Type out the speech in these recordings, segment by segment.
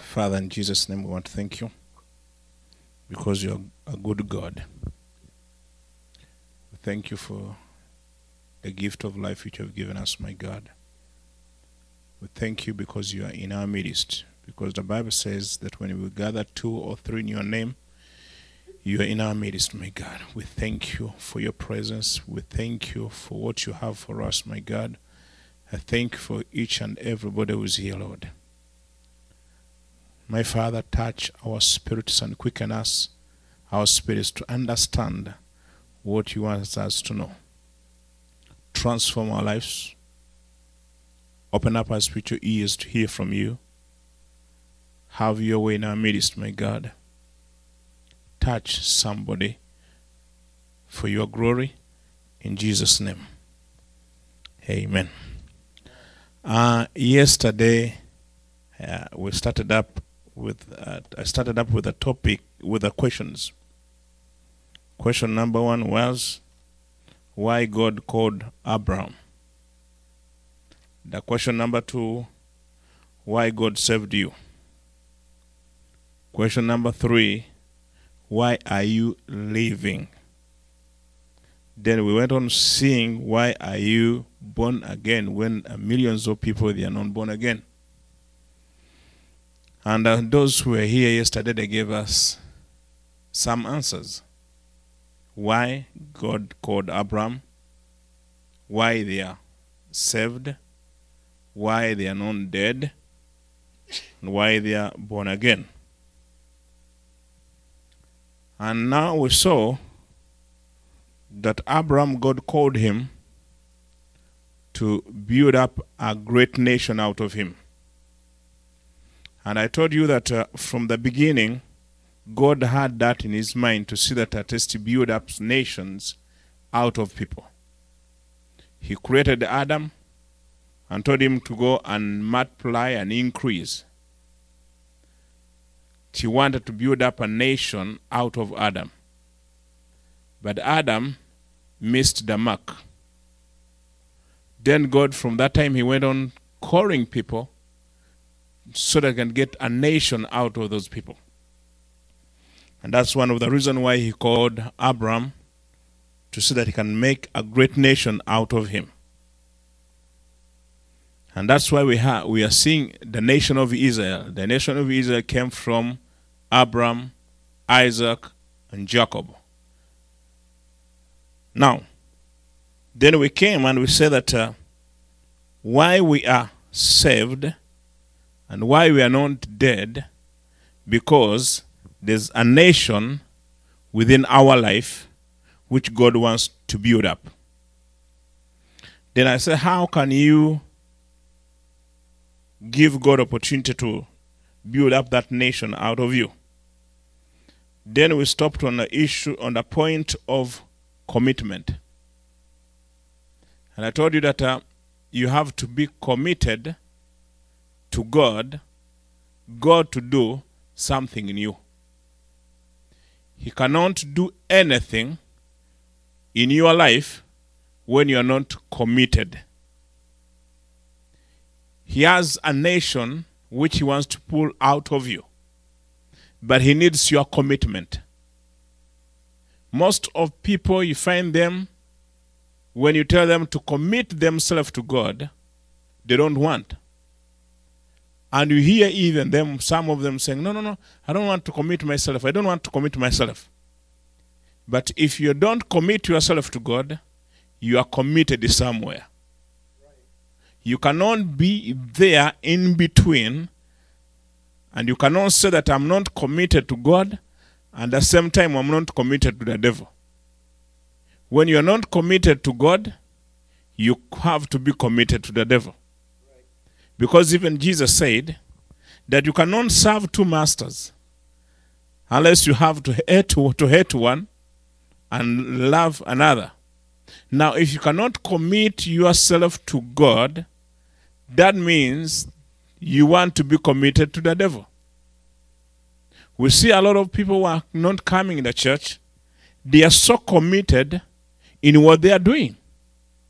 Father, in Jesus' name, we want to thank you because you're a good God. We thank you for the gift of life which you have given us, my God. We thank you because you are in our midst, because the Bible says that when we gather 2 or 3 in your name, you are in our midst, my God. We thank you for your presence. We thank you for what you have for us, my God. I thank you for each and everybody who is here, Lord. My Father, touch our spirits and quicken us, our spirits, to understand what you want us to know. Transform our lives. Open up our spiritual ears to hear from you. Have your way in our midst, my God. Touch somebody for your glory. In Jesus' name. Amen. Yesterday, we started up with I started up with a topic with the questions. Question number 1 was why God called Abraham. The question number 2, why God saved you. Question number 3, why are you living? Then we went on seeing why are you born again when millions of people, they are not born again. And those who were here yesterday, they gave us some answers. Why God called Abraham, why they are saved, why they are not dead, and why they are born again. And now we saw that Abraham, God called him to build up a great nation out of him. And I told you that from the beginning, God had that in his mind to see that at least to build up nations out of people. He created Adam and told him to go and multiply and increase. He wanted to build up a nation out of Adam. But Adam missed the mark. Then God, from that time, he went on calling people so that he can get a nation out of those people. And that's one of the reasons why he called Abraham, to see that he can make a great nation out of him. And that's why we are seeing the nation of Israel. The nation of Israel came from Abraham, Isaac, and Jacob. Now, then we came and we said that why we are saved and why we are not dead, because there's a nation within our life which God wants to build up. Then I said, how can you give God opportunity to build up that nation out of you? Then we stopped on the issue, on the point of commitment. And I told you that you have to be committed to God to do something in you. He cannot do anything in your life when you are not committed. He has a nation which he wants to pull out of you, but he needs your commitment. Most of people, you find them, when you tell them to commit themselves to God, they don't want. And you hear even them, some of them saying, no, I don't want to commit myself. I don't want to commit myself. But if you don't commit yourself to God, you are committed somewhere. You cannot be there in between, and you cannot say that I'm not committed to God, and at the same time I'm not committed to the devil. When you're not committed to God, you have to be committed to the devil. Because even Jesus said that you cannot serve 2 masters unless you have to hate one and love another. Now, if you cannot commit yourself to God, that means you want to be committed to the devil. We see a lot of people who are not coming in the church. They are so committed in what they are doing.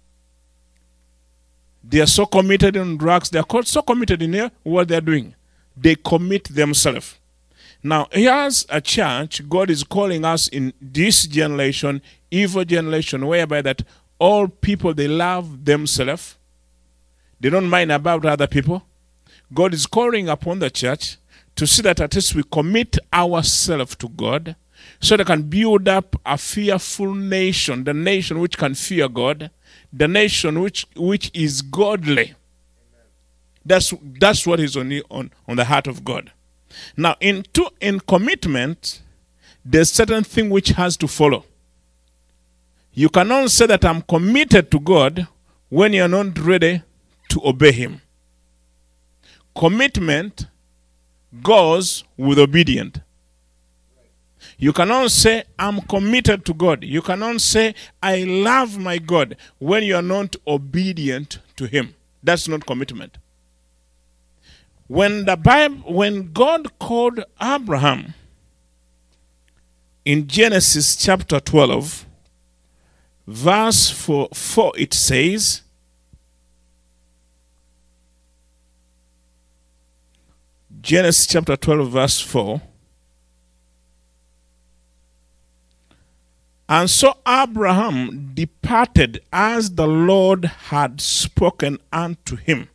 They are so committed in drugs. They are so committed in what they are doing. They commit themselves. Now, here's a church. God is calling us in this generation, evil generation, whereby that all people, they love themselves. They don't mind about other people. God is calling upon the church to see that at least we commit ourselves to God so that can build up a fearful nation, the nation which can fear God, the nation which is godly. That's what is on the heart of God. Now, in commitment, there's certain thing which has to follow. You cannot say that I'm committed to God when you're not ready to obey Him. Commitment goes with obedience. You cannot say, I'm committed to God. You cannot say, I love my God, when you are not obedient to Him. That's not commitment. When God called Abraham in Genesis chapter 12, verse 4, it says, Genesis chapter 12, verse 4, and so Abraham departed as the Lord had spoken unto him.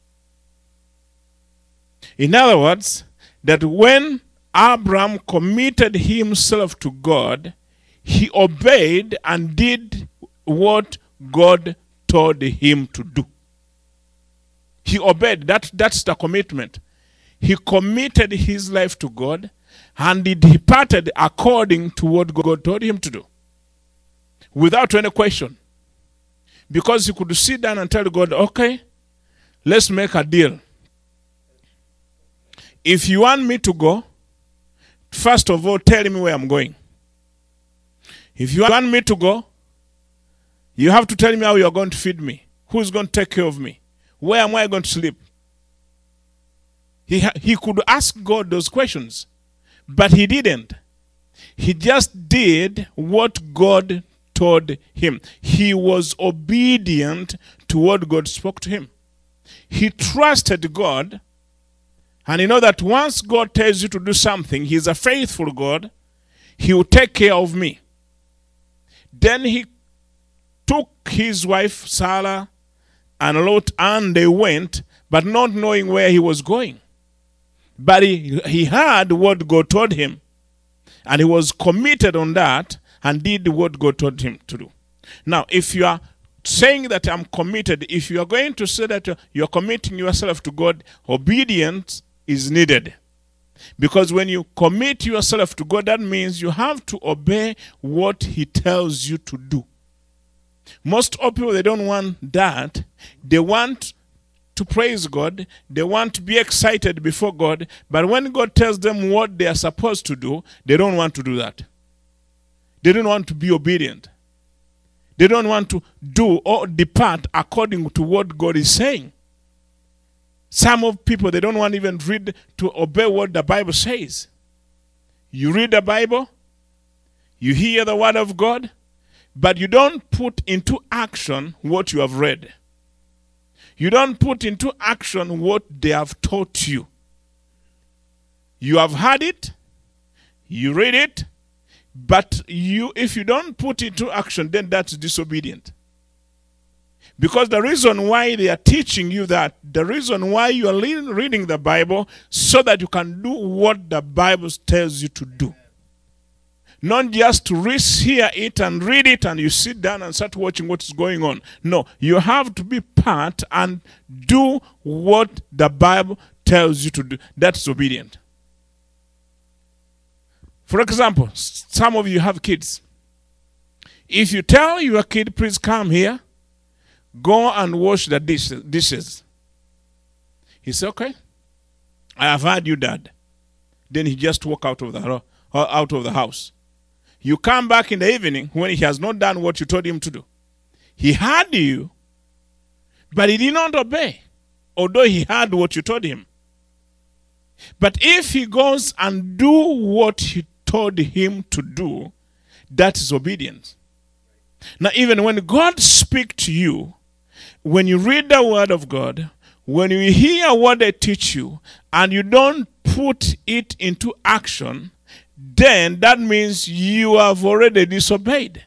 In other words, that when Abraham committed himself to God, he obeyed and did what God told him to do. He obeyed. That's the commitment. He committed his life to God and he departed according to what God told him to do. Without any question. Because he could sit down and tell God, okay, let's make a deal. If you want me to go, first of all, tell me where I'm going. If you want me to go, you have to tell me how you're going to feed me. Who's going to take care of me? Where am I going to sleep? He could ask God those questions, but he didn't. He just did what God told him. He was obedient to what God spoke to him. He trusted God. And you know that once God tells you to do something, He's a faithful God. He will take care of me. Then he took his wife Sarah and Lot and they went, but not knowing where he was going. But he heard what God told him. And he was committed on that and did what God told him to do. Now, if you are saying that I'm committed, if you are going to say that you're committing yourself to God, obedience is needed. Because when you commit yourself to God, that means you have to obey what He tells you to do. Most people, they don't want that. They want to praise God. They want to be excited before God. But when God tells them what they are supposed to do, they don't want to do that. They don't want to be obedient. They don't want to do or depart according to what God is saying. Some of people, they don't want even to obey what the Bible says. You read the Bible, you hear the word of God, but you don't put into action what you have read. You don't put into action what they have taught you. You have heard it, you read it, but if you don't put it into action, then that's disobedient. Because the reason why they are teaching you that, the reason why you are reading the Bible, so that you can do what the Bible tells you to do. Not just to hear it and read it and you sit down and start watching what is going on. No, you have to be part and do what the Bible tells you to do. That's obedient. For example, some of you have kids. If you tell your kid, please come here, go and wash the dishes. He said, okay, I have heard you, Dad. Then he just walk out of the house. You come back in the evening when he has not done what you told him to do. He heard you, but he did not obey, although he heard what you told him. But if he goes and do what you told him to do, that is obedience. Now, even when God speaks to you, when you read the word of God, when you hear what they teach you and you don't put it into action, then that means you have already disobeyed.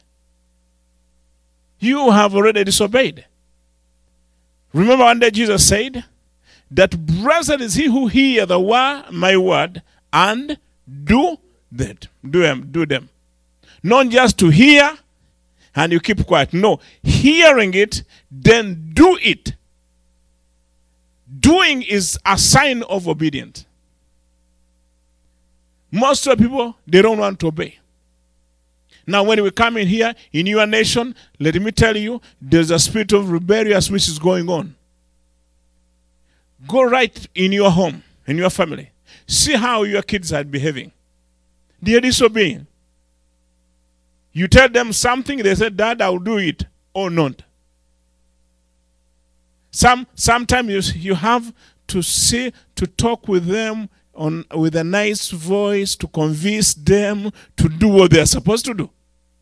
You have already disobeyed. Remember one day Jesus said that blessed is he who hear my word and do that. Do them. Not just to hear and you keep quiet. No, hearing it, then do it. Doing is a sign of obedience. Most of the people, they don't want to obey. Now, when we come in here, in your nation, let me tell you, there's a spirit of rebellion which is going on. Go right in your home, in your family. See how your kids are behaving. They are disobeying. You tell them something, they say, Dad, I'll do it, or not. Sometimes you have to talk with them with a nice voice to convince them to do what they are supposed to do.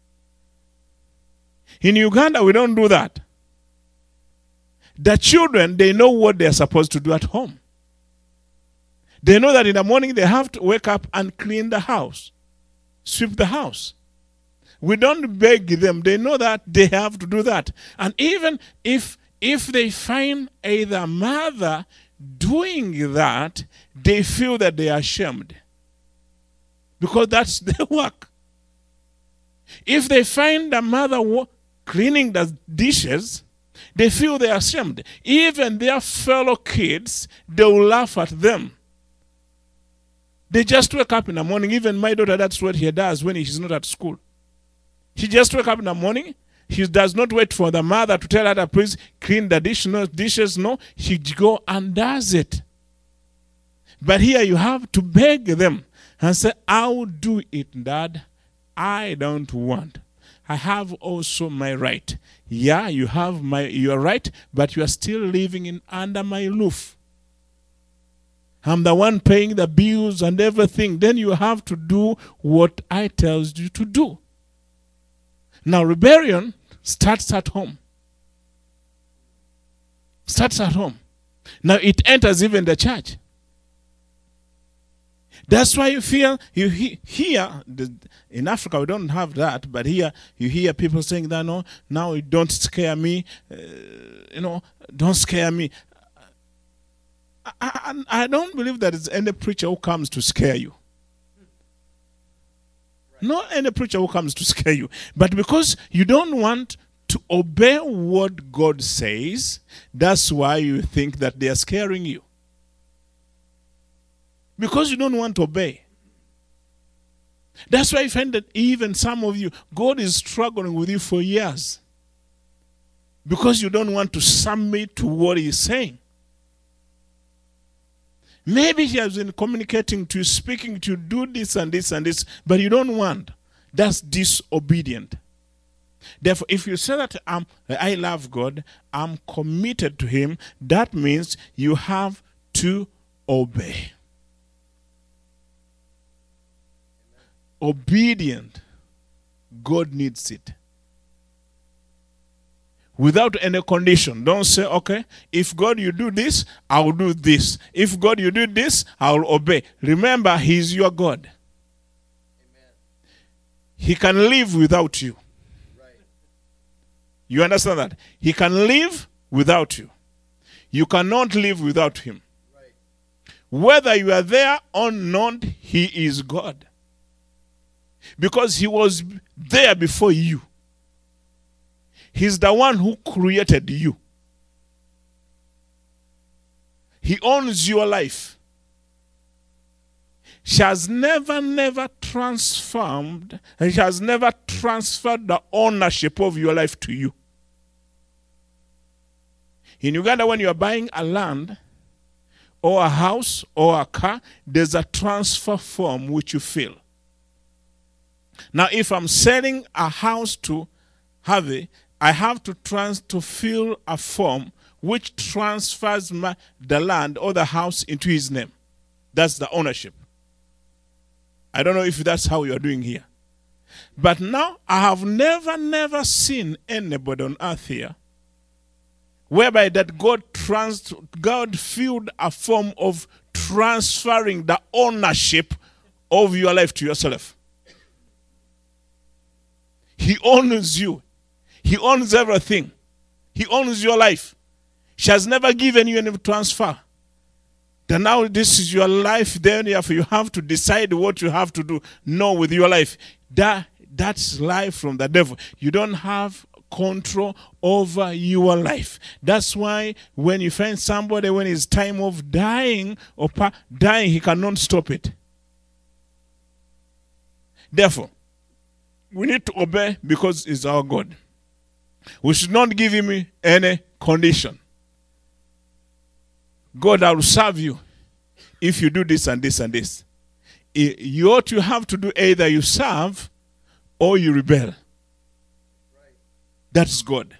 In Uganda, we don't do that. The children, they know what they are supposed to do at home. They know that in the morning they have to wake up and clean the house, sweep the house. We don't beg them. They know that they have to do that. And even if they find either mother doing that, they feel that they are ashamed. Because that's their work. If they find the mother cleaning the dishes, they feel they are ashamed. Even their fellow kids, they will laugh at them. They just wake up in the morning. Even my daughter, that's what he does when she's not at school. She just wake up in the morning. He does not wait for the mother to tell her to please clean the dishes. No, she go and does it. But here you have to beg them and say, I'll do it, Dad. I don't want. I have also my right. Yeah, you have your right, but you are still living under my roof. I'm the one paying the bills and everything. Then you have to do what I tell you to do. Now, rebellion starts at home. Starts at home. Now, it enters even the church. That's why you hear, in Africa we don't have that, but here you hear people saying that, no, now don't scare me, don't scare me. I don't believe that there's any preacher who comes to scare you. Not any preacher who comes to scare you. But because you don't want to obey what God says, that's why you think that they are scaring you. Because you don't want to obey. That's why I find that even some of you, God is struggling with you for years. Because you don't want to submit to what He's saying. Maybe He has been communicating to you, speaking to you, do this and this and this, but you don't want. That's disobedient. Therefore, if you say that I love God, I'm committed to Him, that means you have to obey. Obedient. God needs it. Without any condition. Don't say, okay, if God you do this, I'll do this. If God you do this, I'll obey. Remember, He's your God. Amen. He can live without you. Right. You understand that? He can live without you. You cannot live without Him. Right. Whether you are there or not, He is God. Because He was there before you. He's the one who created you. He owns your life. He has never transformed, and He has never transferred the ownership of your life to you. In Uganda, when you are buying a land, or a house, or a car, there's a transfer form which you fill. Now, if I'm selling a house to Harvey, I have to fill a form which transfers the land or the house into his name. That's the ownership. I don't know if that's how you're doing here. But now, I have never seen anybody on earth here whereby that God God filled a form of transferring the ownership of your life to yourself. He owns you. He owns everything. He owns your life. She has never given you any transfer. Then now this is your life, therefore you have to decide what you have to do. No, with your life. That's life from the devil. You don't have control over your life. That's why when you find somebody when it's time of dying or dying, he cannot stop it. Therefore, we need to obey because he's our God. We should not give him any condition. God, I will serve you if you do this and this and this. What you have to do, either you serve or you rebel. That's God.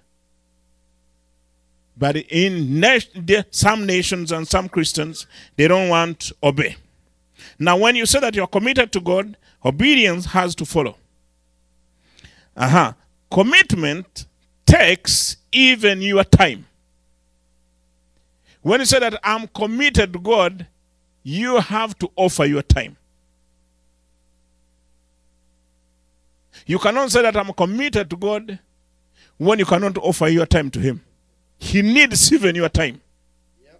But in some nations and some Christians, they don't want to obey. Now, when you say that you're committed to God, obedience has to follow. Commitment takes even your time. When you say that I'm committed to God, you have to offer your time. You cannot say that I'm committed to God when you cannot offer your time to him. He needs even your time. Yep.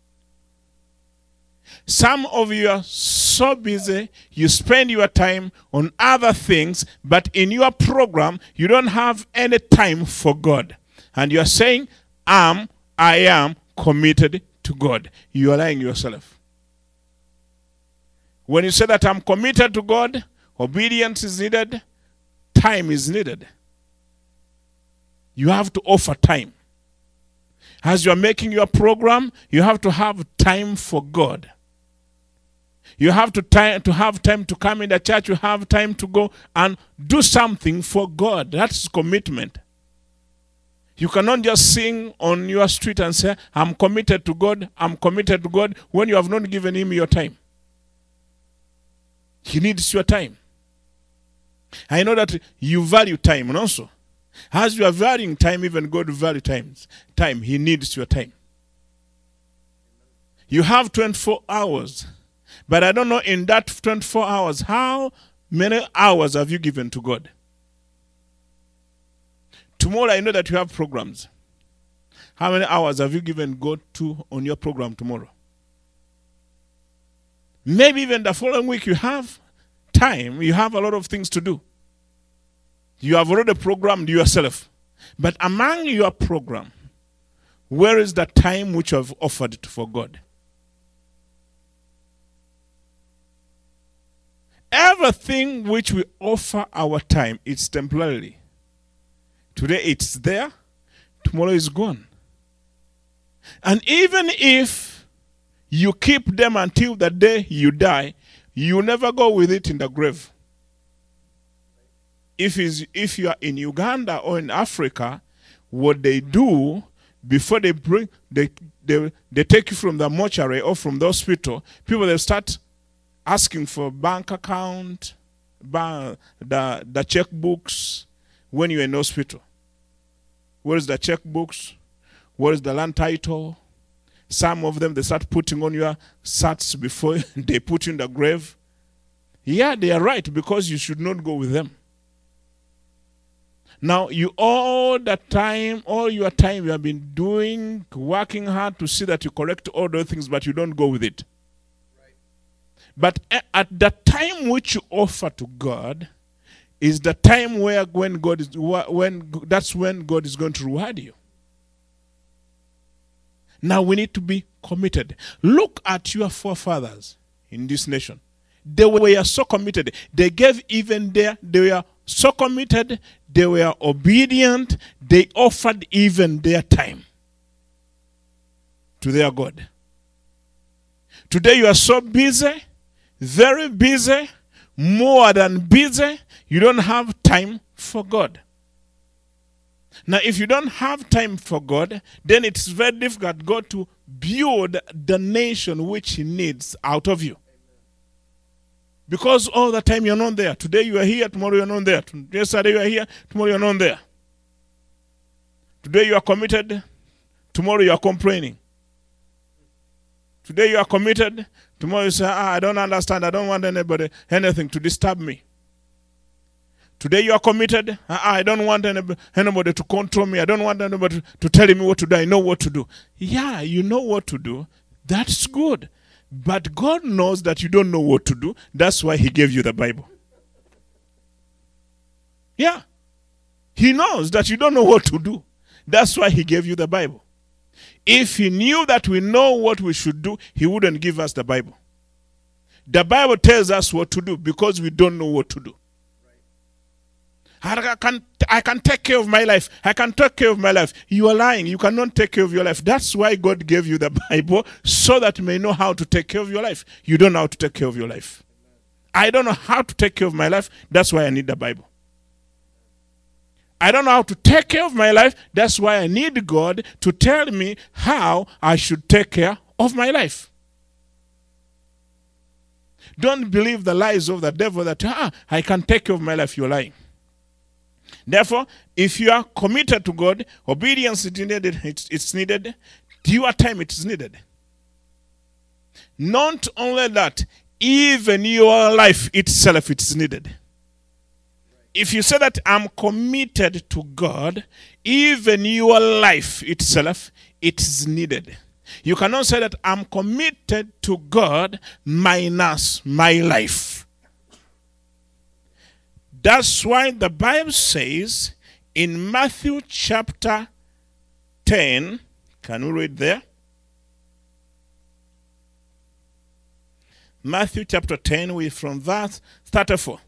Some of you are so busy, you spend your time on other things, but in your program, you don't have any time for God. And you are saying, I am committed to God. You are lying yourself. When you say that I'm committed to God, obedience is needed, time is needed. You have to offer time. As you are making your program, you have to have time for God. You have to have time to come in the church. You have time to go and do something for God. That's commitment. You cannot just sing on your street and say, I'm committed to God, I'm committed to God, when you have not given him your time. He needs your time. I know that you value time also. As you are valuing time, even God values time. He needs your time. You have 24 hours. But I don't know in that 24 hours, how many hours have you given to God? Tomorrow I know that you have programs. How many hours have you given God to on your program tomorrow? Maybe even the following week you have time. You have a lot of things to do. You have already programmed yourself. But among your program, where is the time which you have offered for God? Everything which we offer our time, it's temporarily. Today it's there, tomorrow is gone. And even if you keep them until the day you die, you never go with it in the grave. If you are in Uganda or in Africa, what they do before they take you from the mortuary or from the hospital, people they start asking for bank account, the checkbooks when you're in hospital. Where is the checkbooks? Where is the land title? Some of them they start putting on your sats before they put you in the grave. Yeah, they are right because you should not go with them. Now, all your time you have been doing, working hard to see that you correct all those things, but you don't go with it. Right. But at the time which you offer to God is the time that's when God is going to reward you. Now we need to be committed. Look at your forefathers in this nation. They were so committed. They gave even they were so committed, they were obedient, they offered even their time to their God. Today you are so busy, very busy, more than busy, you don't have time for God. Now, if you don't have time for God, then it's very difficult God to build the nation which he needs out of you. Because all the time you're not there. Today you are here, tomorrow you're not there. Yesterday you are here, tomorrow you're not there. Today you are committed, tomorrow you are complaining. Today you are committed. Tomorrow you say, I don't understand. I don't want anything to disturb me. Today you are committed. I don't want anybody to control me. I don't want anybody to tell me what to do. I know what to do. Yeah, you know what to do. That's good. But God knows that you don't know what to do. That's why he gave you the Bible. Yeah. He knows that you don't know what to do. That's why he gave you the Bible. If he knew that we know what we should do, he wouldn't give us the Bible. The Bible tells us what to do because we don't know what to do. I can take care of my life. I can take care of my life. You are lying. You cannot take care of your life. That's why God gave you the Bible, so that you may know how to take care of your life. You don't know how to take care of your life. I don't know how to take care of my life. That's why I need the Bible. I don't know how to take care of my life. That's why I need God to tell me how I should take care of my life. Don't believe the lies of the devil that I can take care of my life. You're lying. Therefore, if you are committed to God, obedience is needed. It's needed. Your time it is needed. Not only that, even your life itself it is needed. If you say that I'm committed to God, even your life itself it is needed. You cannot say that I'm committed to God minus my life. That's why the Bible says in Matthew chapter 10, can we read there? Matthew chapter 10, we from verse 34.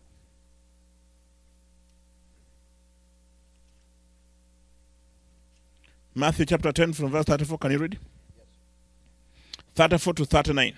Matthew chapter 10 from verse 34, can you read? Yes. 34 to 39.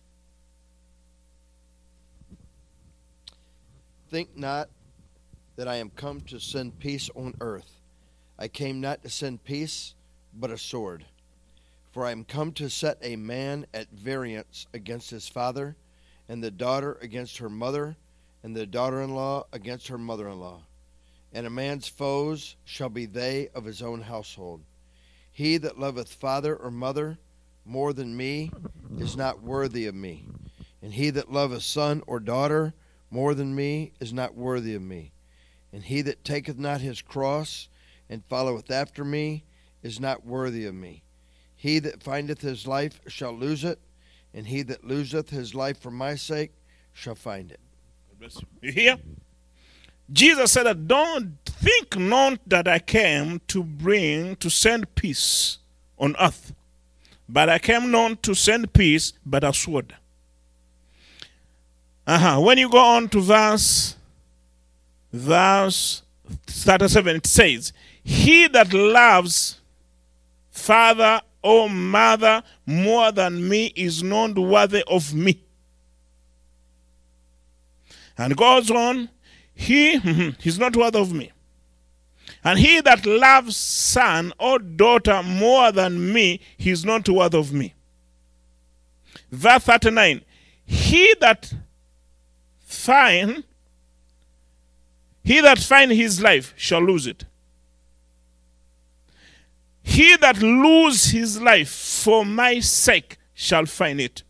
Think not that I am come to send peace on earth. I came not to send peace, but a sword. For I am come to set a man at variance against his father, and the daughter against her mother, and the daughter-in-law against her mother-in-law. And a man's foes shall be they of his own household. He that loveth father or mother more than me is not worthy of me. And he that loveth son or daughter more than me is not worthy of me. And he that taketh not his cross and followeth after me is not worthy of me. He that findeth his life shall lose it, and he that loseth his life for my sake shall find it. You hear? Jesus said that don't think not that I came to send peace on earth, but I came not to send peace, but a sword. When you go on to verse 37, it says, he that loves father or mother more than me is not worthy of me. And goes on, he's not worthy of me. And he that loves son or daughter more than me, he's not worthy of me. Verse 39, he that find his life shall lose it. He that lose his life for my sake shall find it.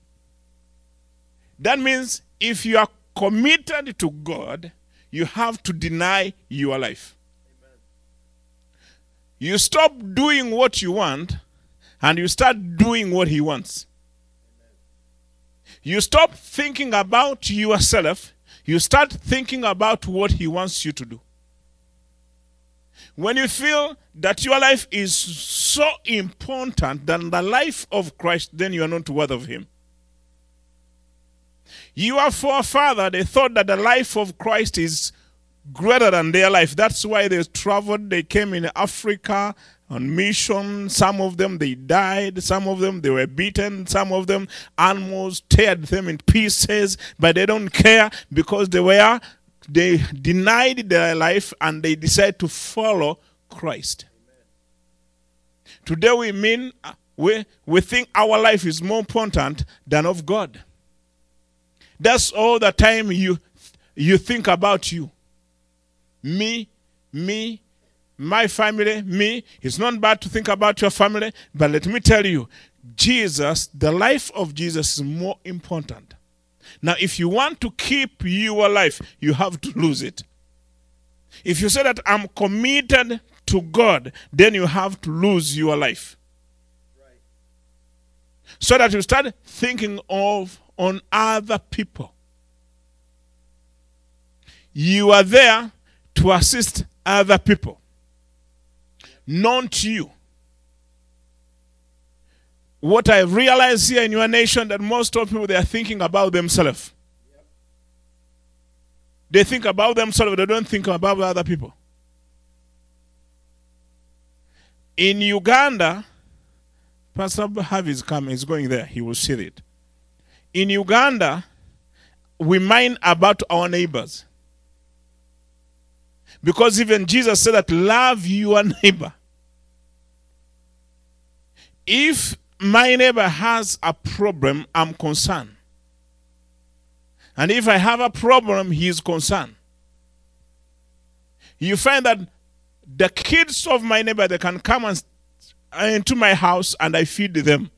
That means if you are committed to God, you have to deny your life. Amen. You stop doing what you want and you start doing what he wants. Amen. You stop thinking about yourself. You start thinking about what he wants you to do. When you feel that your life is so important than the life of Christ, then you are not worthy of him. Your forefather, they thought that the life of Christ is greater than their life. That's why they traveled. They came in Africa on mission. Some of them, they died. Some of them, they were beaten. Some of them, animals teared them in pieces. But they don't care because they denied their life and they decided to follow Christ. Amen. Today we think our life is more important than of God. That's all the time you think about you. Me, my family, me. It's not bad to think about your family, but let me tell you, Jesus, the life of Jesus is more important. Now, if you want to keep your life, you have to lose it. If you say that I'm committed to God, then you have to lose your life. Right. So that you start thinking of on other people. You are there to assist other people, not you. What I realize here in your nation, that most of people, they are thinking about themselves. Yep. They think about themselves, they don't think about other people. In Uganda, Pastor Harvey is coming, he's going there, he will see it. In Uganda, we mind about our neighbors. Because even Jesus said that love your neighbor. If my neighbor has a problem, I'm concerned. And if I have a problem, he is concerned. You find that the kids of my neighbor, they can come into my house and I feed them.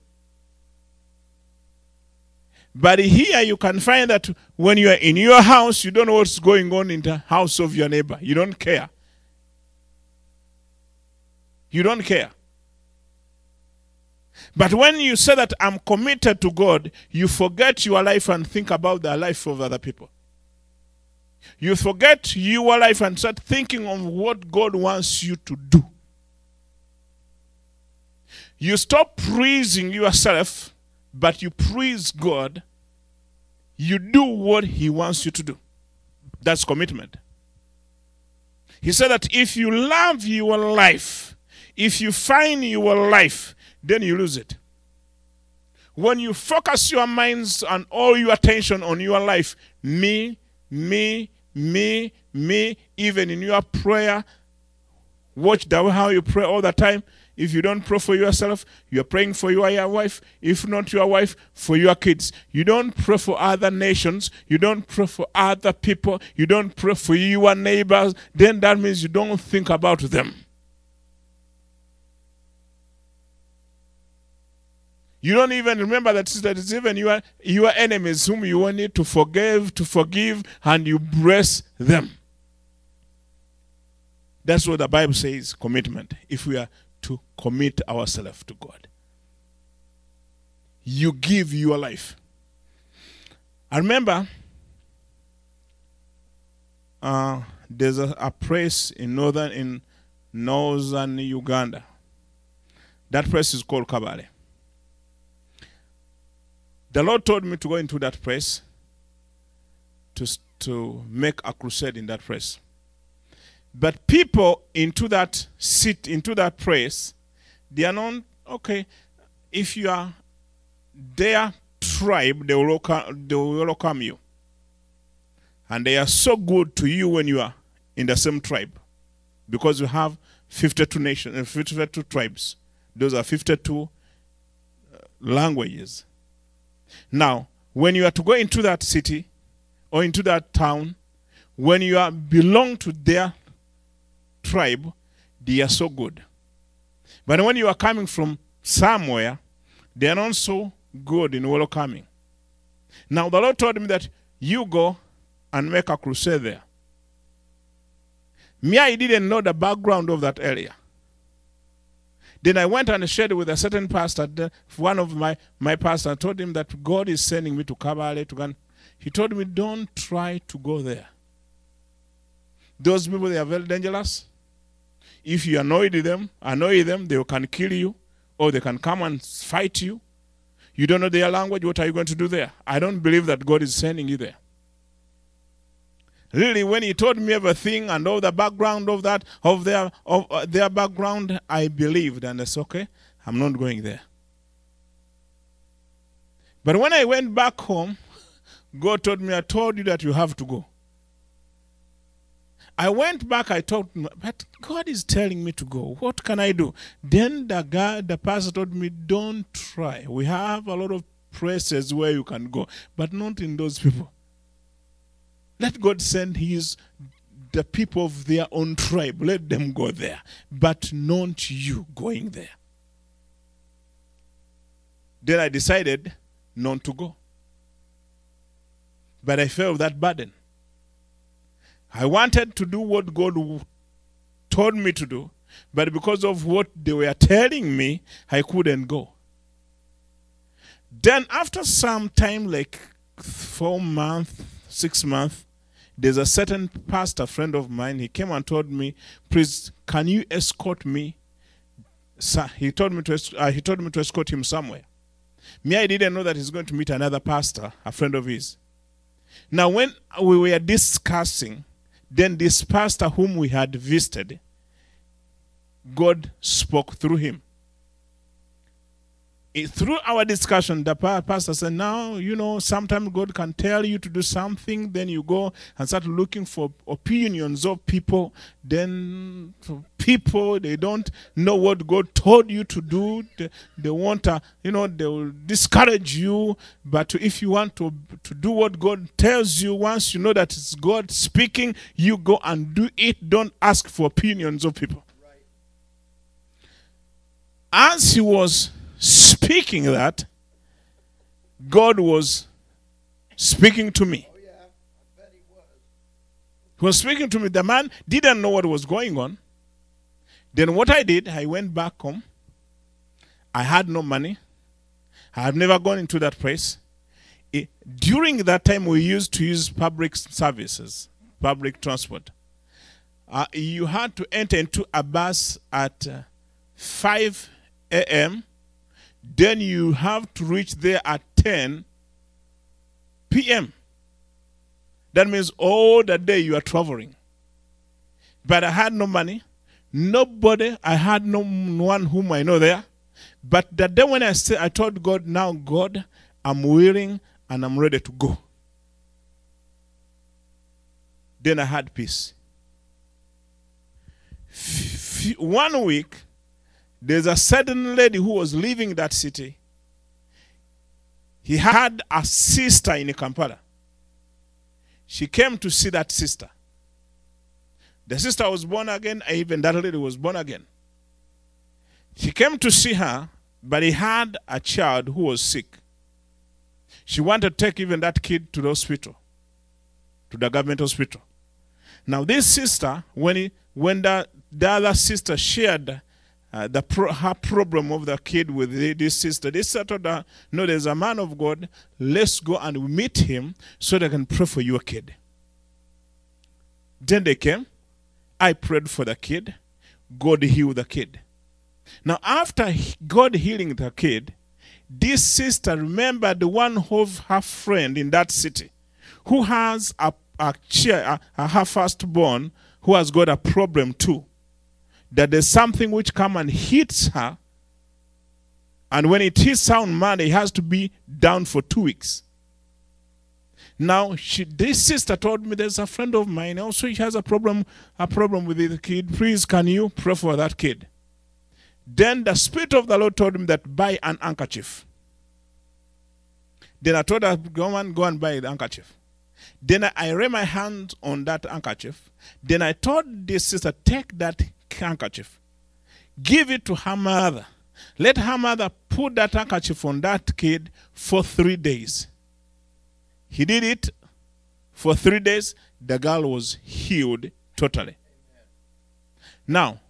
But here you can find that when you are in your house, you don't know what's going on in the house of your neighbor. You don't care. You don't care. But when you say that I'm committed to God, you forget your life and think about the life of other people. You forget your life and start thinking of what God wants you to do. You stop praising yourself, but you praise God. You do what He wants you to do. That's commitment. He said that if you love your life, if you find your life, then you lose it. When you focus your minds and all your attention on your life, me, even in your prayer, watch how you pray all the time. If you don't pray for yourself, you're praying for your wife. If not your wife, for your kids. You don't pray for other nations. You don't pray for other people. You don't pray for your neighbors. Then that means you don't think about them. You don't even remember that it's even your enemies whom you need to forgive, and you bless them. That's what the Bible says, commitment. If we are to commit ourselves to God, you give your life. I remember there's a place in northern Uganda. That place is called Kabale. The Lord told me to go into that place to make a crusade in that place. But people into that place, they are not, okay, if you are their tribe, they will welcome you. And they are so good to you when you are in the same tribe. Because you have 52 nations and 52 tribes. Those are 52 languages. Now, when you are to go into that city or into that town, when you belong to their tribe, they are so good. But when you are coming from somewhere, they are not so good in welcoming. Now, the Lord told me that you go and make a crusade there. Me, I didn't know the background of that area. Then I went and shared with a certain pastor. One of my pastors told him that God is sending me to Kabale. He told me, don't try to go there. Those people, they are very dangerous. If you annoy them, they can kill you, or they can come and fight you. You don't know their language, what are you going to do there? I don't believe that God is sending you there. Really, when he told me everything and all the background of their background, I believed, and it's okay, I'm not going there. But when I went back home, God told me, I told you that you have to go. I went back, I told him, but God is telling me to go. What can I do? Then the pastor told me, don't try. We have a lot of places where you can go, but not in those people. Let God send the people of their own tribe. Let them go there. But not you going there. Then I decided not to go. But I felt that burden. I wanted to do what God told me to do, but because of what they were telling me, I couldn't go. Then after some time, like 4 months, 6 months, there's a certain pastor friend of mine. He came and told me, "Please, can you escort me?" He told me to escort him somewhere. Me, I didn't know that he's going to meet another pastor, a friend of his. Now, when we were discussing, then this pastor whom we had visited, God spoke through him. Through our discussion, the pastor said, now, sometimes God can tell you to do something, then you go and start looking for opinions of people. Then people, they don't know what God told you to do. They want to, they will discourage you. But if you want to do what God tells you, once you know that it's God speaking, you go and do it. Don't ask for opinions of people. Right. As he was speaking that, God was speaking to me. Oh, yeah. I bet he was. He was speaking to me. The man didn't know what was going on. Then what I did, I went back home. I had no money. I have never gone into that place. During that time, we used to use public services, public transport. You had to enter into a bus at 5 a.m., then you have to reach there at 10 p.m. That means all the day you are traveling. But I had no money. Nobody. I had no one whom I know there. But that day when I told God, now God, I'm willing and I'm ready to go. Then I had peace. 1 week, there's a certain lady who was leaving that city. He had a sister in Kampala. She came to see that sister. The sister was born again, even that lady was born again. She came to see her, but he had a child who was sick. She wanted to take even that kid to the hospital, to the government hospital. Now this sister, when the other sister shared her problem of the kid with this sister, this sister told her, no, there's a man of God, let's go and meet him so they can pray for your kid. Then they came, I prayed for the kid, God healed the kid. Now after God healing the kid, this sister remembered the one of her friend in that city who has her firstborn who has got a problem too. That there's something which come and hits her, and when it hits sound man, it has to be down for 2 weeks. Now this sister told me, there's a friend of mine also, she has a problem with the kid. Please, can you pray for that kid? Then the Spirit of the Lord told me that buy an handkerchief. Then I told her, go and buy the handkerchief. Then I lay my hands on that handkerchief. Then I told this sister, take that handkerchief, give it to her mother. Let her mother put that handkerchief on that kid for 3 days. He did it for 3 days. The girl was healed totally. Now,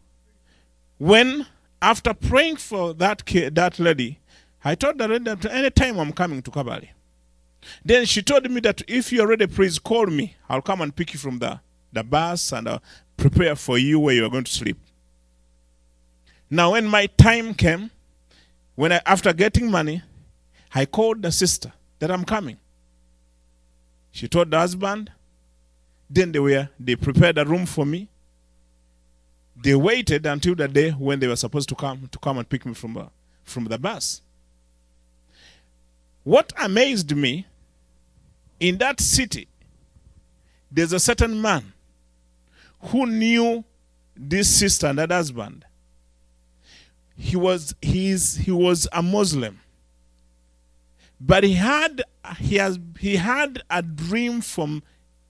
after praying for that lady, I told her that anytime I'm coming to Kabale. Then she told me that if you're ready, please call me. I'll come and pick you from the bus and I'll prepare for you where you're going to sleep. Now when my time came, after getting money, I called the sister that I'm coming. She told the husband. Then they prepared a room for me. They waited until the day when they were supposed to come and pick me from the bus. What amazed me, in that city, there's a certain man who knew this sister and that husband. He was a Muslim, but he had a dream for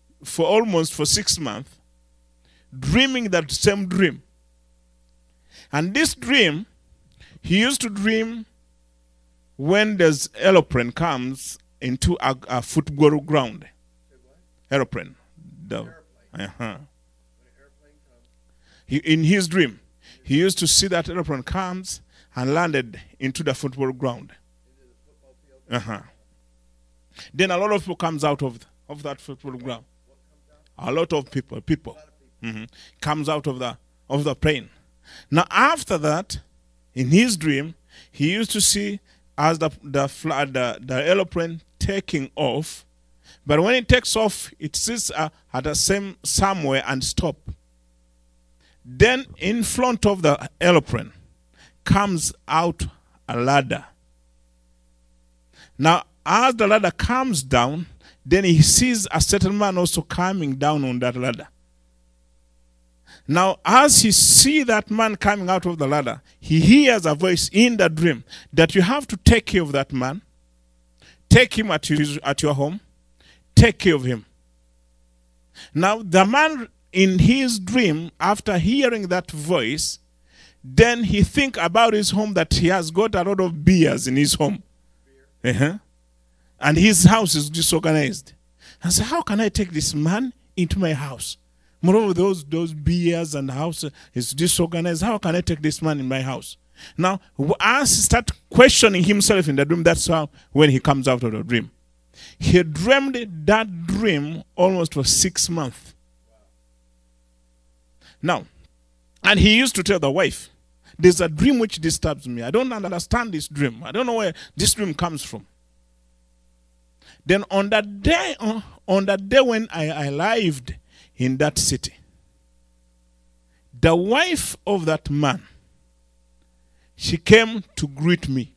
6 months, dreaming that same dream. And this dream, he used to dream when this aeroplane comes into a football ground. Aeroplane. Uh-huh. In his dream, he used to see that aeroplane comes and landed into the football ground. Uh-huh. Then a lot of people comes out of that football ground. A lot of people comes out of the plane. Now after that, in his dream, he used to see as the aeroplane taking off, but when it takes off, it sits at the same somewhere and stop. Then in front of the aeroplane comes out a ladder. Now as the ladder comes down, then he sees a certain man also coming down on that ladder. Now, as he sees that man coming out of the ladder, he hears a voice in the dream that you have to take care of that man, take him at your home, take care of him. Now, the man in his dream, after hearing that voice, then he think about his home, that he has got a lot of beers in his home. And his house is disorganized. I said, how can I take this man into my house? Moreover, those beers and house is disorganized. How can I take this man in my house? Now, as he start questioning himself in the dream, that's how when he comes out of the dream. He dreamed that dream almost for 6 months. Now, and he used to tell the wife, there's a dream which disturbs me. I don't understand this dream. I don't know where this dream comes from. Then on that day when I lived in that city, the wife of that man, she came to greet me.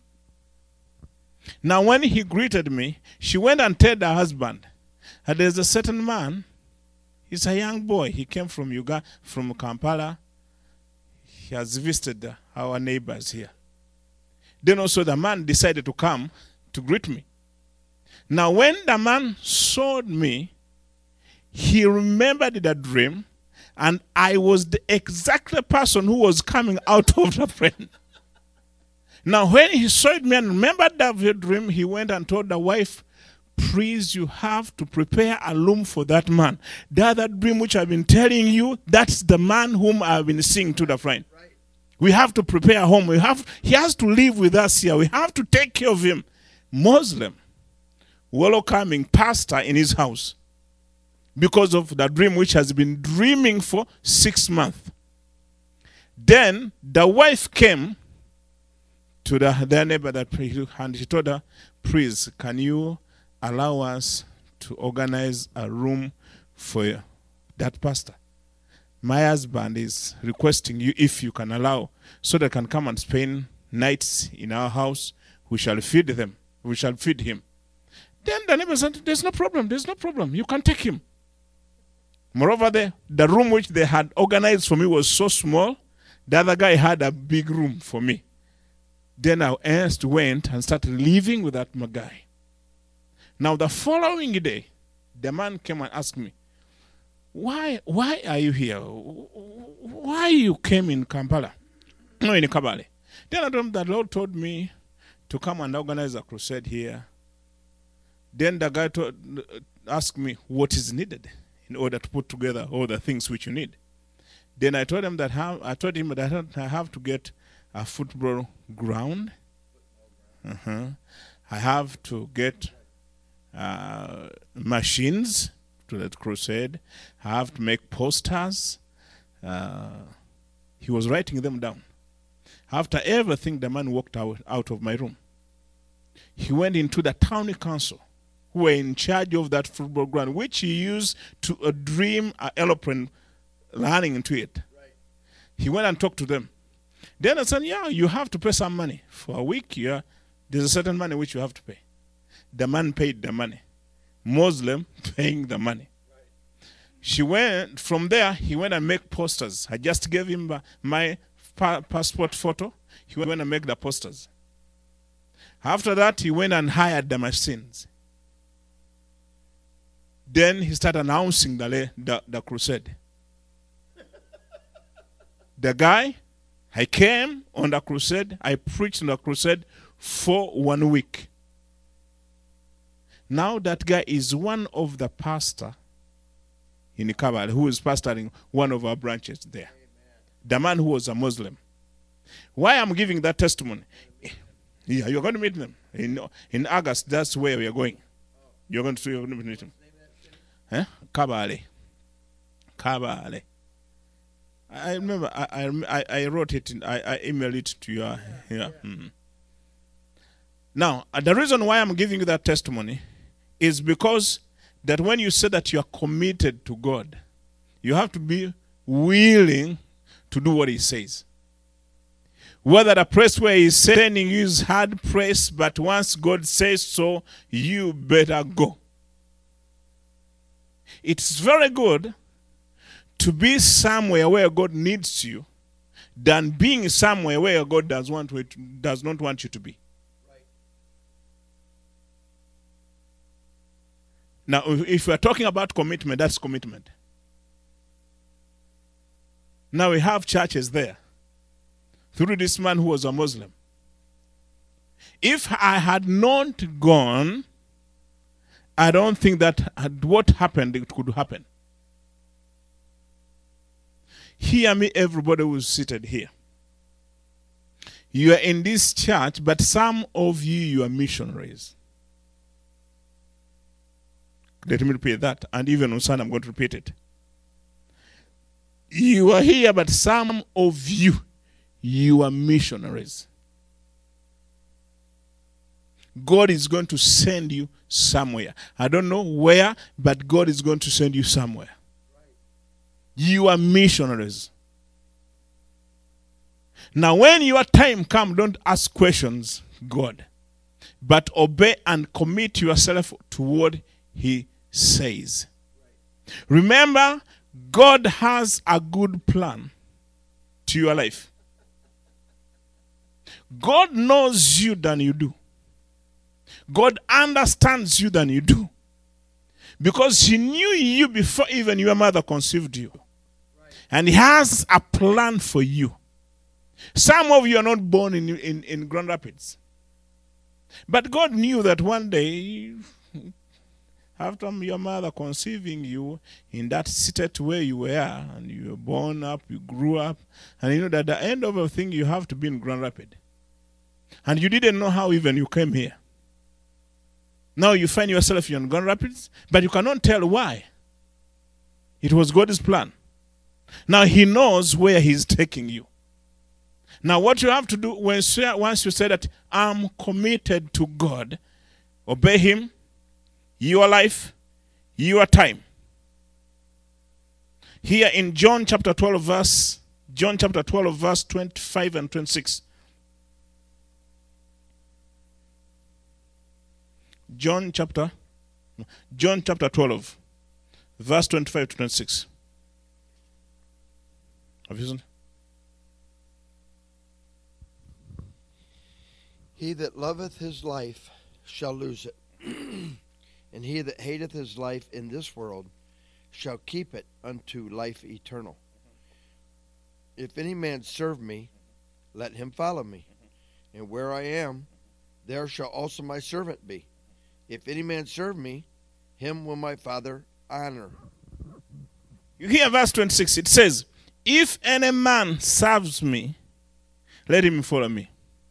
Now when he greeted me, she went and told her husband, there's a certain man, he's a young boy, he came from Uganda, from Kampala, he has visited our neighbors here. Then also the man decided to come to greet me. Now, when the man saw me, he remembered the dream, and I was the exact person who was coming out of the plane. Now, when he saw me and remembered that dream, he went and told the wife, please, you have to prepare a room for that man. The other dream which I've been telling you, that's the man whom I've been seeing to the plane. Right. We have to prepare a home. He has to live with us here. We have to take care of him. Muslim, welcoming pastor in his house because of the dream which has been dreaming for 6 months. Then the wife came to their neighbor that prayed, and she told her, please, can you allow us to organize a room for that pastor? My husband is requesting you if you can allow, so they can come and spend nights in our house. We shall feed them. We shall feed him. Then the neighbor said, there's no problem. There's no problem. You can take him. Moreover, the room which they had organized for me was so small, the other guy had a big room for me. Then I went and started living with that guy. Now, the following day, the man came and asked me, why are you here? Why you came in Kampala? No, in Kabale. Then I told him that the Lord told me to come and organize a crusade here. Then the guy asked me what is needed in order to put together all the things which you need. Then I told him that I have to get a football ground. I have to get machines to that crusade. I have to make posters. He was writing them down. After everything, the man walked out of my room. He went into the town council, who were in charge of that football ground, which he used to dream an aeroplane landing into it. Right. He went and talked to them. Then I said, yeah, you have to pay some money. For a week, there's a certain money which you have to pay. The man paid the money. Muslim paying the money. Right. She went, from there, he went and make posters. I just gave him my passport photo. He went and make the posters. After that, he went and hired the machines. Then he started announcing the crusade. The guy, I came on the crusade. I preached on the crusade for 1 week. Now that guy is one of the pastor in Kabale who is pastoring one of our branches there. Amen. The man who was a Muslim. Why I'm giving that testimony? Yeah, you're going to meet them. In August, that's where we are going. You're going to meet them. Huh? Kabale. Kabale. I remember I wrote it, I emailed it to you. Yeah. Mm-hmm. Now, the reason why I'm giving you that testimony is because that when you say that you are committed to God, you have to be willing to do what he says. Whether the place where he's sending you is hard place, but once God says so, you better go. It's very good to be somewhere where God needs you than being somewhere where God does not want you to be. Right. Now, if we are talking about commitment, that's commitment. Now we have churches there through this man who was a Muslim. If I had not gone, I don't think that what happened it could happen. Hear me, everybody who is seated here. You are in this church, but some of you are missionaries. Let me repeat that, and even on Sunday I'm going to repeat it. You are here, but some of you are missionaries. God is going to send you somewhere. I don't know where, but God is going to send you somewhere. You are missionaries. Now, when your time comes, don't ask questions, God, but obey and commit yourself to what he says. Remember, God has a good plan to your life. God knows you than you do. God understands you than you do. Because he knew you before even your mother conceived you. Right. And he has a plan for you. Some of you are not born in Grand Rapids. But God knew that one day, after your mother conceiving you in that state where you were, and you were born up, you grew up, and you know that at the end of everything you have to be in Grand Rapids. And you didn't know how even you came here. Now you find yourself in Grand Rapids, but you cannot tell why. It was God's plan. Now he knows where he's taking you. Now what you have to do once you say that I'm committed to God, obey him, your life, your time. Here in John chapter 12 verse 25 and 26. John chapter 12, verse 25 to 26. Have you seen? He that loveth his life shall lose it, and he that hateth his life in this world shall keep it unto life eternal. If any man serve me, let him follow me, and where I am, there shall also my servant be. If any man serve me, him will my Father honor. You hear verse 26. It says, if any man serves me, let him follow me.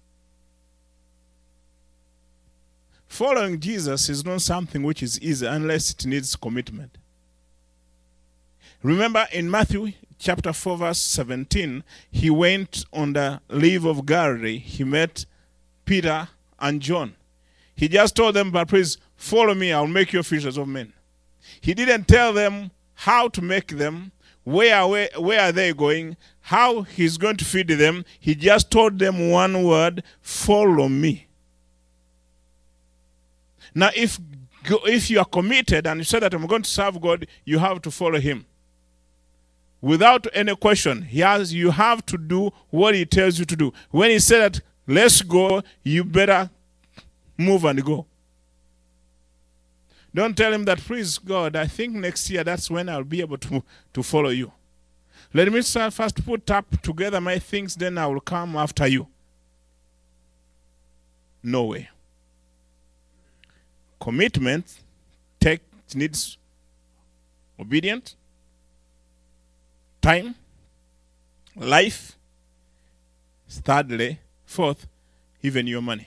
Following Jesus is not something which is easy unless it needs commitment. Remember in Matthew chapter 4 verse 17, he went on the Lake of Galilee. He met Peter and John. He just told them, but please follow me, I'll make you fishers of men. He didn't tell them how to make them, where are they going, how he's going to feed them. He just told them one word, follow me. Now, if you are committed and you say that I'm going to serve God, you have to follow him. Without any question, you have to do what he tells you to do. When he said that, let's go, you better move and go. Don't tell him that, please God, I think next year that's when I'll be able to follow you. Let me first put up together my things, then I will come after you. No way. Commitment needs obedience, time, life, thirdly, fourth, even your money.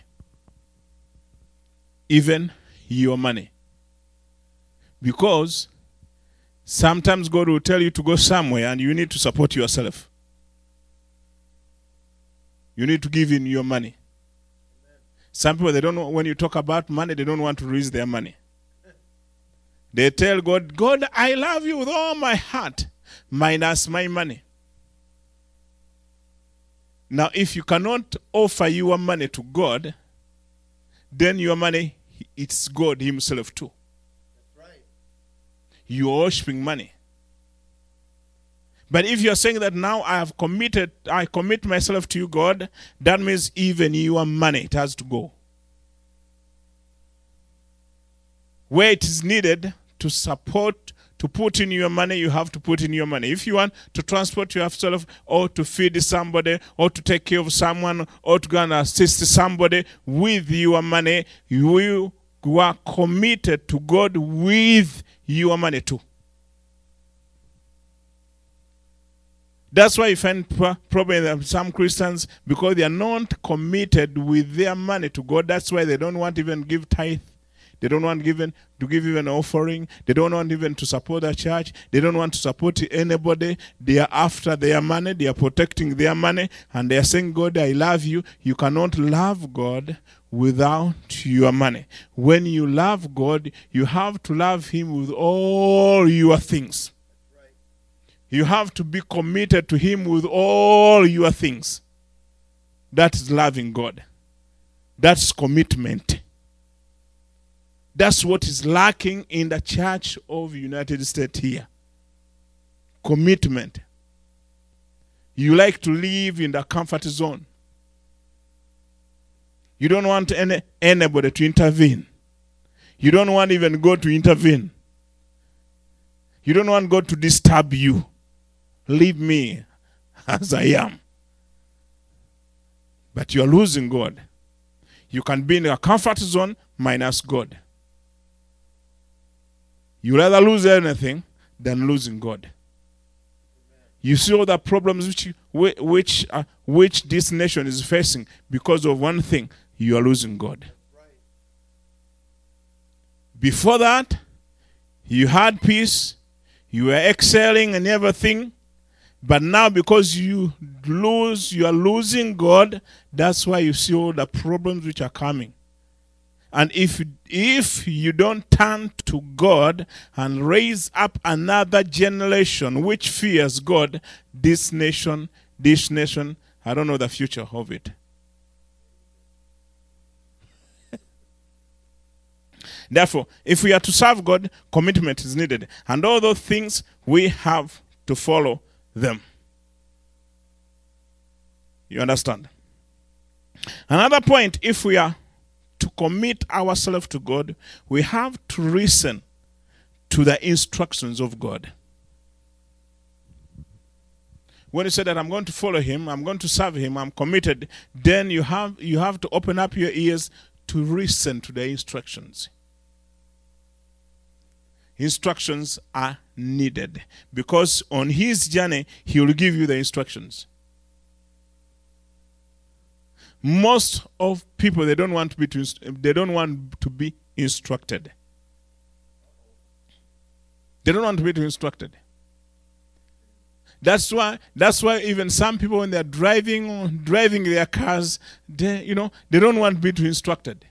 Even your money. Because sometimes God will tell you to go somewhere and you need to support yourself. You need to give in your money. Some people, they don't know, when you talk about money, they don't want to release their money. They tell God, God, I love you with all my heart, minus my money. Now, if you cannot offer your money to God, then your money, it's God himself too. That's right. You're worshiping money. But if you're saying that now I commit myself to you, God, that means even your money, it has to go. Where it is needed to support, to put in your money, you have to put in your money. If you want to transport yourself or to feed somebody or to take care of someone or to go and assist somebody with your money, you are committed to God with your money too. That's why you find probably some Christians, because they are not committed with their money to God, that's why they don't want to even give tithe. They don't want to give even offering. They don't want even to support the church. They don't want to support anybody. They are after their money. They are protecting their money. And they are saying, God, I love you. You cannot love God without your money. When you love God, you have to love him with all your things. You have to be committed to him with all your things. That is loving God. That's commitment. That's what is lacking in the Church of United States here. Commitment. You like to live in the comfort zone. You don't want anybody to intervene. You don't want even God to intervene. You don't want God to disturb you. Leave me as I am. But you are losing God. You can be in a comfort zone minus God. You rather lose anything than losing God. You see all the problems which this nation is facing because of one thing: you are losing God. Before that, you had peace, you were excelling and everything, but now because you are losing God, that's why you see all the problems which are coming. And if you don't turn to God and raise up another generation which fears God, this nation, I don't know the future of it. Therefore, if we are to serve God, commitment is needed. And all those things, we have to follow them. You understand? Another point, if we are to commit ourselves to God, we have to listen to the instructions of God. When you say that I'm going to follow him, I'm going to serve him, I'm committed, then you have to open up your ears to listen to the instructions. Instructions are needed because on his journey, he will give you the instructions. Most of people, they don't want to be instructed. They don't want to be instructed. That's why even some people, when they're driving their cars, they don't want to be instructed.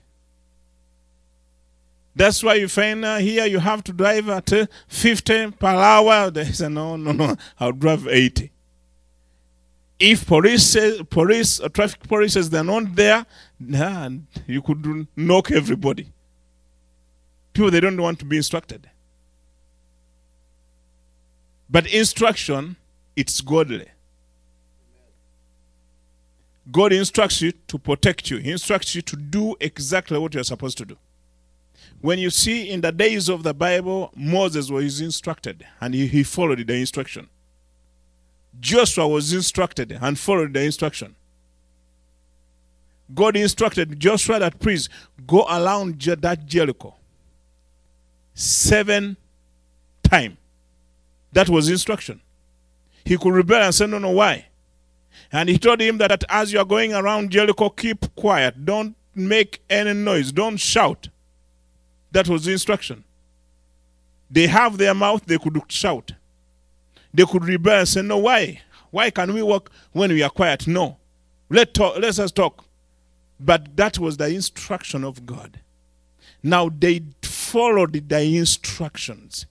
That's why you find here you have to drive at 50 per hour. They say, no, I'll drive 80. If traffic police says they're not there, you could knock everybody. People, they don't want to be instructed. But instruction, it's godly. God instructs you to protect you. He instructs you to do exactly what you're supposed to do. When you see in the days of the Bible, Moses was instructed and he followed the instruction. Joshua was instructed and followed the instruction. God instructed Joshua that priest, go around that Jericho 7 times. That was instruction. He could rebel and say, no, why? And he told him that as you are going around Jericho, keep quiet. Don't make any noise. Don't shout. That was the instruction. They have their mouth, they could shout. They could rebel and say, no, why? Why can we walk when we are quiet? No. Let us talk. But that was the instruction of God. Now they followed the instructions.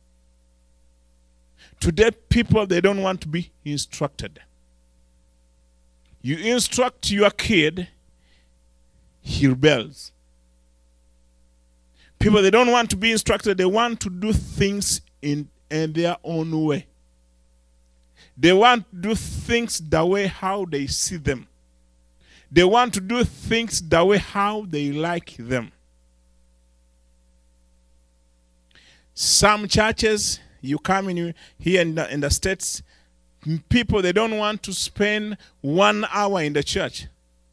Today, people, they don't want to be instructed. You instruct your kid, he rebels. People, they don't want to be instructed. They want to do things in their own way. They want to do things the way how they see them. They want to do things the way how they like them. Some churches, you come in here in the States, people, they don't want to spend 1 hour in the church.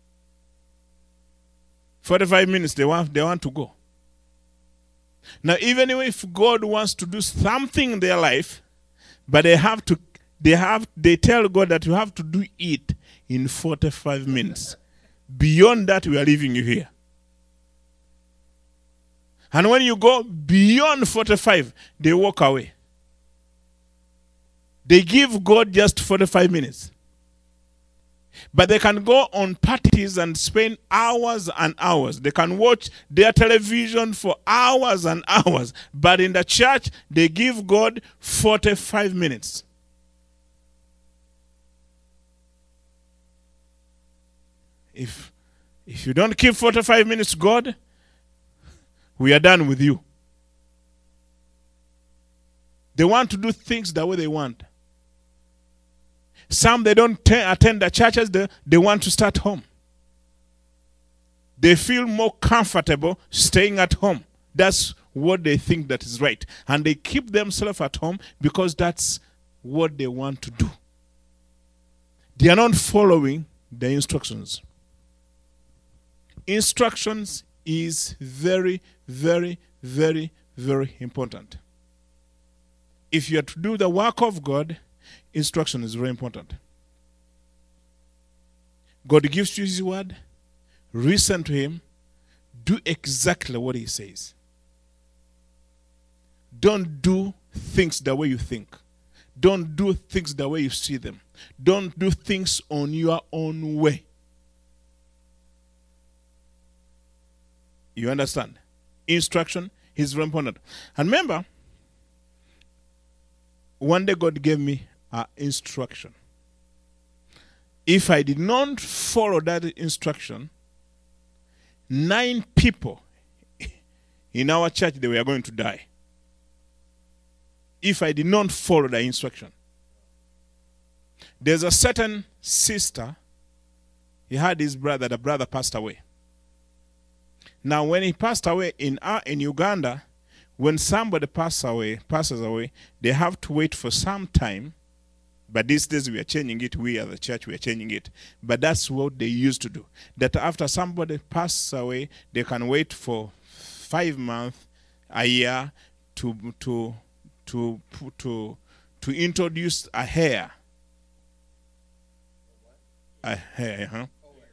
45 minutes, they want to go. Now, even if God wants to do something in their life, but they tell God that you have to do it in 45 minutes. Beyond that, we are leaving you here. And when you go beyond 45, they walk away. They give God just 45 minutes. But they can go on parties and spend hours and hours. They can watch their television for hours and hours. But in the church, they give God 45 minutes. If you don't keep 45 minutes, God, we are done with you. They want to do things the way they want. Some, they don't attend the churches, they want to start home. They feel more comfortable staying at home. That's what they think that is right. And they keep themselves at home because that's what they want to do. They are not following the instructions. Instructions is very, very, very, very important. If you are to do the work of God, instruction is very important. God gives you his word, listen to him, do exactly what he says. Don't do things the way you think. Don't do things the way you see them. Don't do things on your own way. You understand? Instruction is very important. And remember, one day God gave me an instruction. If I did not follow that instruction, 9 people in our church, they were going to die. If I did not follow the instruction. There's a certain sister, he had his brother, the brother passed away. Now, when he passed away in Uganda, when somebody passes away, they have to wait for some time. But these days we are changing it. We as a church, we are changing it. But that's what they used to do. That after somebody passes away, they can wait for 5 months, a year to introduce a heir. A heir,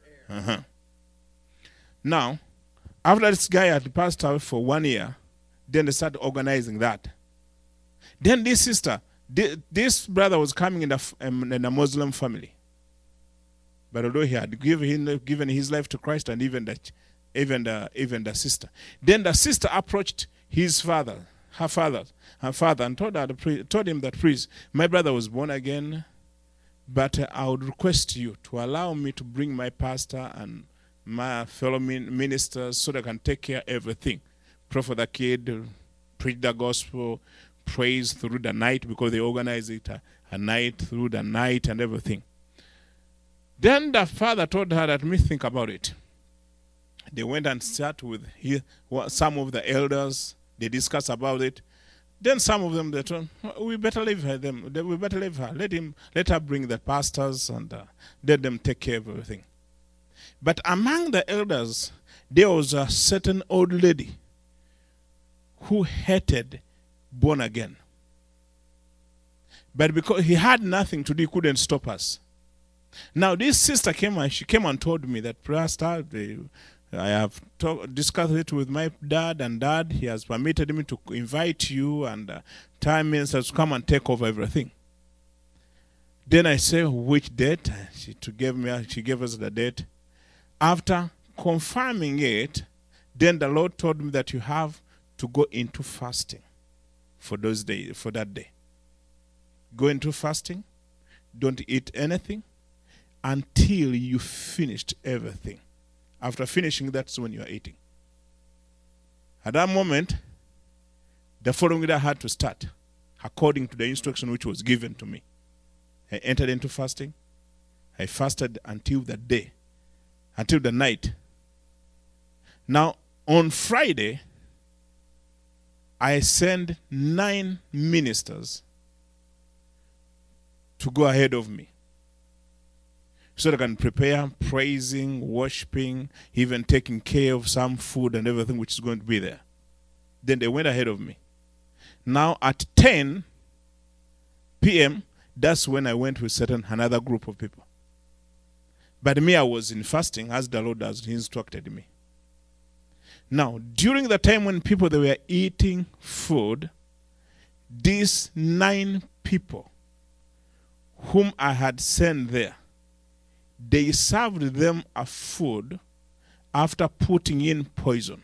Now, after this guy had passed away for 1 year, then they started organizing that. Then this sister, this brother was coming in a Muslim family. But although he had given his life to Christ, and even the sister. Then the sister approached her father, and told him that, please, my brother was born again, but I would request you to allow me to bring my pastor and my fellow ministers so they can take care of everything. Pray for the kid, preach the gospel, praise through the night, because they organize it a night through the night and everything. Then the father told her that, let me think about it. They went and sat with some of the elders. They discussed about it. Then some of them, they told, we better leave her. We better leave her. Let her bring the pastors and let them take care of everything. But among the elders, there was a certain old lady who hated born again. But because he had nothing to do, he couldn't stop us. Now, this sister came and told me that, Pastor, I have discussed it with my dad, and Dad, he has permitted me to invite you and time ministers to come and take over everything. Then I said, which date? She gave us the date. After confirming it, then the Lord told me that you have to go into fasting for that day. Go into fasting. Don't eat anything until you finished everything. After finishing, that's when you are eating. At that moment, the following day I had to start according to the instruction which was given to me. I entered into fasting. I fasted until the night. Now, on Friday, I sent 9 ministers to go ahead of me, so that I can prepare praising, worshiping, even taking care of some food and everything which is going to be there. Then they went ahead of me. Now at 10 p.m., that's when I went with another group of people. But me, I was in fasting as the Lord has instructed me. Now, during the time when people, they were eating food, these 9 people whom I had sent there, they served them a food after putting in poison.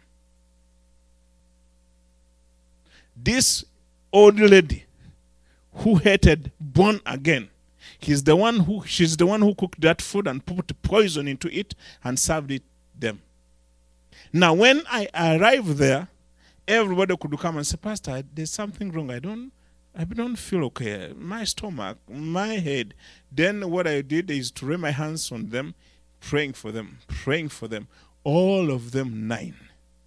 This old lady who hated born again, she's the one who cooked that food and put poison into it and served it them. Now, when I arrived there, everybody could come and say, Pastor, there's something wrong. I don't feel okay. My stomach, my head. Then what I did is to lay my hands on them, praying for them. All of them 9.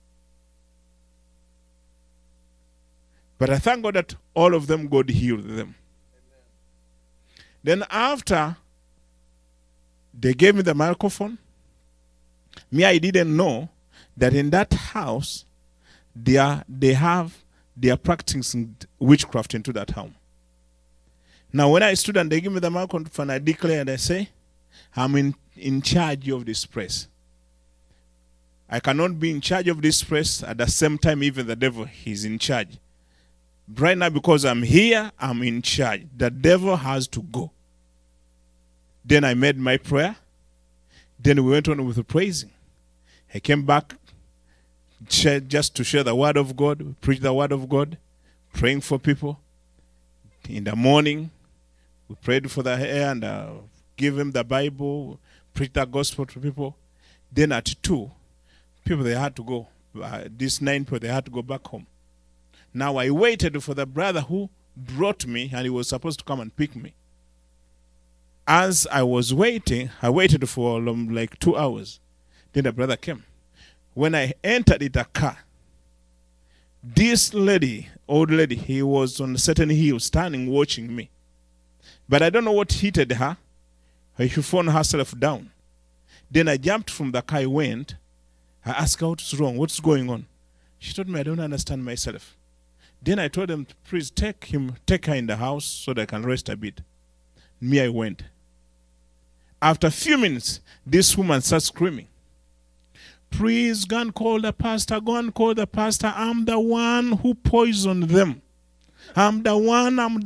But I thank God that all of them, God healed them. Amen. Then after they gave me the microphone, I didn't know that in that house they are practicing witchcraft into that home. Now, when I stood and they give me the microphone, I declared, I say, I'm in charge of this place. I cannot be in charge of this place at the same time even the devil is in charge. Right now, because I'm here, I'm in charge. The devil has to go. Then I made my prayer. Then we went on with the praising. I came back just to share the word of God, preach the word of God, praying for people. In the morning, we prayed for the hair and give him the Bible, preach the gospel to people. Then at 2, people, they had to go. These 9 people, they had to go back home. Now I waited for the brother who brought me, and he was supposed to come and pick me. As I was waiting, I waited for like 2 hours. Then the brother came. When I entered the car, this old lady, he was on a certain hill, standing watching me. But I don't know what hit her. She found herself down. Then I jumped from the car, I went. I asked her, what's wrong? What's going on? She told me, I don't understand myself. Then I told them, please take her in the house so that I can rest a bit. I went. After a few minutes, this woman starts screaming. Please go and call the pastor. Go and call the pastor. I'm the one who poisoned them. I'm the one. I'm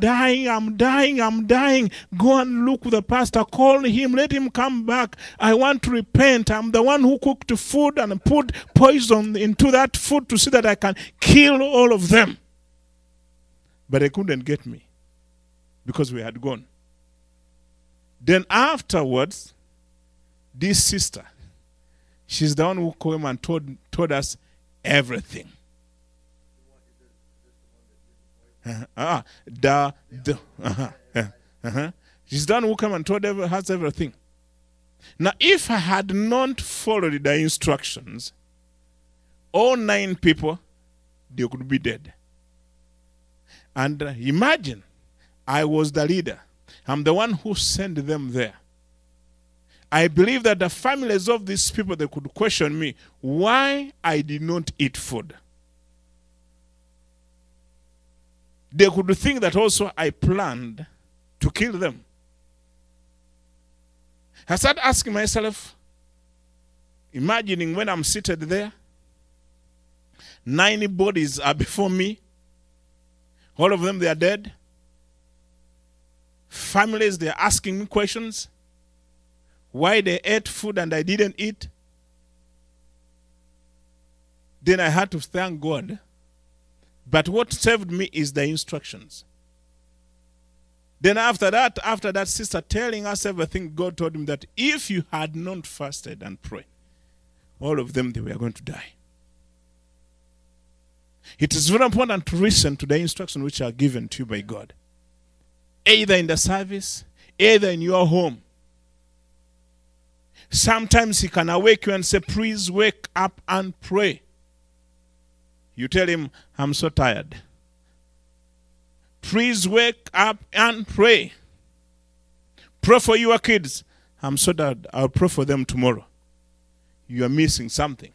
dying. Go and look the pastor. Call him. Let him come back. I want to repent. I'm the one who cooked food and put poison into that food to see that I can kill all of them. But they couldn't get me because we had gone. Then afterwards, this sister, she's the one who came and told us everything. She's the one who came and told us everything. Now, if I had not followed the instructions, all 9 people, they could be dead. And imagine, I was the leader. I'm the one who sent them there. I believe that the families of these people, they could question me why I did not eat food. They could think that also I planned to kill them. I started asking myself, imagining when I'm seated there, 90 bodies are before me. All of them, they are dead. Families, they are asking me questions. Why they ate food and I didn't eat. Then I had to thank God. But what saved me is the instructions. Then after that sister telling us everything, God told him that if you had not fasted and prayed, all of them, they were going to die. It is very important to listen to the instructions which are given to you by God. Either in the service, either in your home. Sometimes he can awake you and say, please wake up and pray. You tell him, I'm so tired. Please wake up and pray. Pray for your kids. I'm so tired. I'll pray for them tomorrow. You are missing something.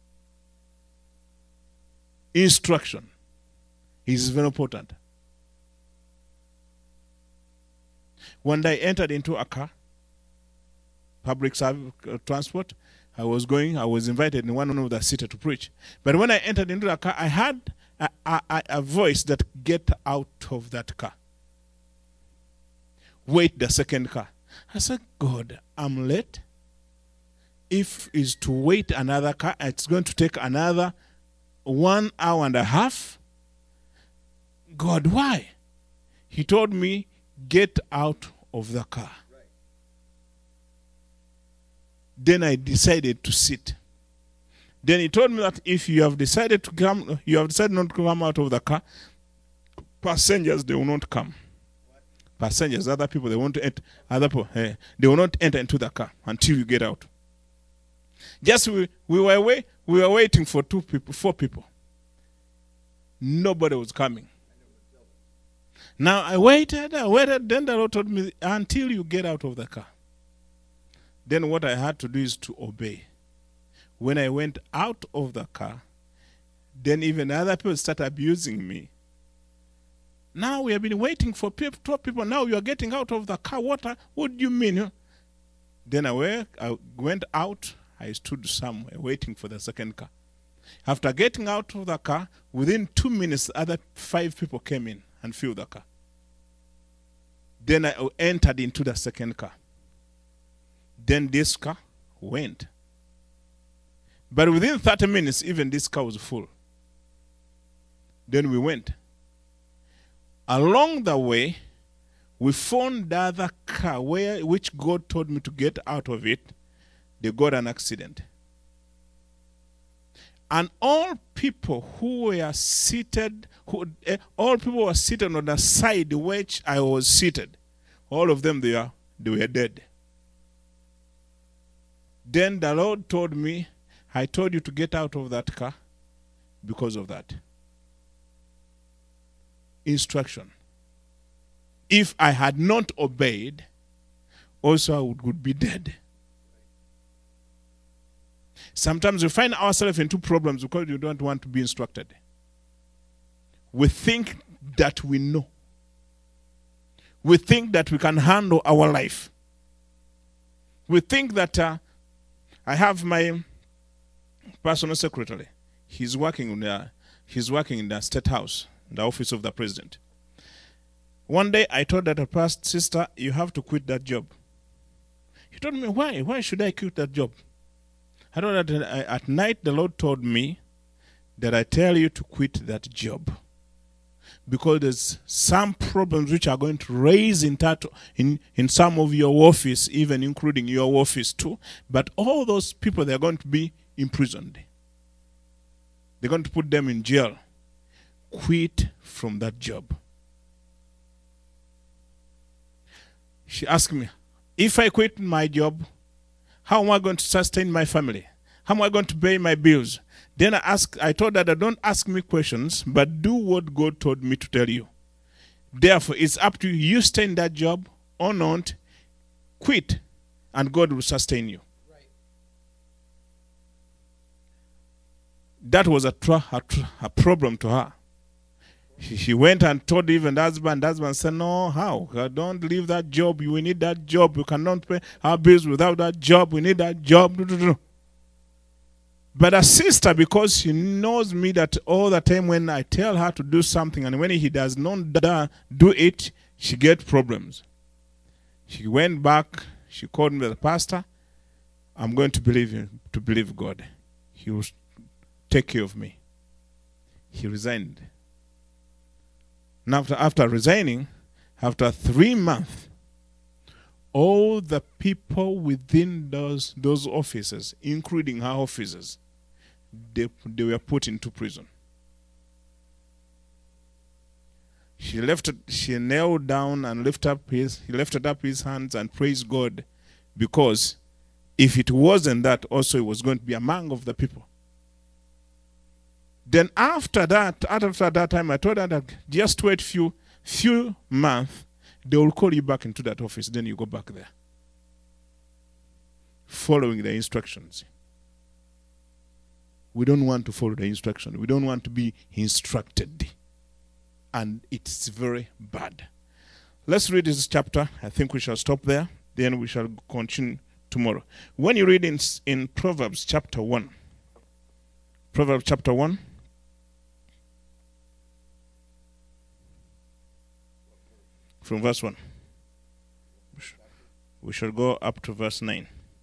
Instruction is very important. One day I entered into a car, public transport. I was invited in one of the city to preach. But when I entered into the car, I had a voice that, get out of that car. Wait the second car. I said, God, I'm late. If it's to wait another car, it's going to take another 1 hour and a half. God, why? He told me, get out of the car. Right. Then I decided to sit. Then he told me that if you have decided not to come out of the car, passengers, they will not come. What? Passengers, other people, they want to enter. They will not enter into the car until you get out. Just we were waiting for 4 people. Nobody was coming. Now I waited, then the Lord told me, until you get out of the car. Then what I had to do is to obey. When I went out of the car, then even other people started abusing me. Now we have been waiting for 12 people. Now you are getting out of the car. What do you mean? Then I went out. I stood somewhere waiting for the second car. After getting out of the car, within 2 minutes, other 5 people came in and filled the car. Then I entered into the second car. Then this car went. But within 30 minutes, even this car was full. Then we went. Along the way, we found the other car which God told me to get out of it. They got an accident. And all people who were seated, all people were seated on the side which I was seated. All of them, they were dead. Then the Lord told me, I told you to get out of that car because of that. Instruction. If I had not obeyed, also I would be dead. Sometimes we find ourselves into problems because we don't want to be instructed. We think that we know. We think that we can handle our life. We think that I have my personal secretary. He's working in the State House, the office of the president. One day I told that past sister, you have to quit that job. He told me, why? Why should I quit that job? I know that at night the Lord told me that I tell you to quit that job because there's some problems which are going to raise in some of your office, even including your office too. But all those people, they're going to be imprisoned. They're going to put them in jail. Quit from that job. She asked me, if I quit my job, how am I going to sustain my family? How am I going to pay my bills? Then I told her that don't ask me questions, but do what God told me to tell you. Therefore, it's up to you. You stay in that job or not. Quit and God will sustain you. That was a problem to her. She went and told even the husband. The husband said, no, how? Don't leave that job. We need that job. We cannot pay our bills without that job. We need that job. But a sister, because she knows me that all the time when I tell her to do something and when he does not do it, she gets problems. She went back. She called me, the pastor. I'm going to believe God. He will take care of me. He resigned. Now, after resigning, after 3 months, all the people within those offices, including her officers, they were put into prison. She knelt down and he lifted up his hands and praised God, because if it wasn't that, also he was going to be among of the people. Then after that time, I told her that just wait few months, they will call you back into that office. Then you go back there, following the instructions. We don't want to follow the instruction. We don't want to be instructed, and it's very bad. Let's read this chapter. I think we shall stop there. Then we shall continue tomorrow. When you read in Proverbs chapter 1, Proverbs chapter 1. From verse 1. We shall go up to verse 9.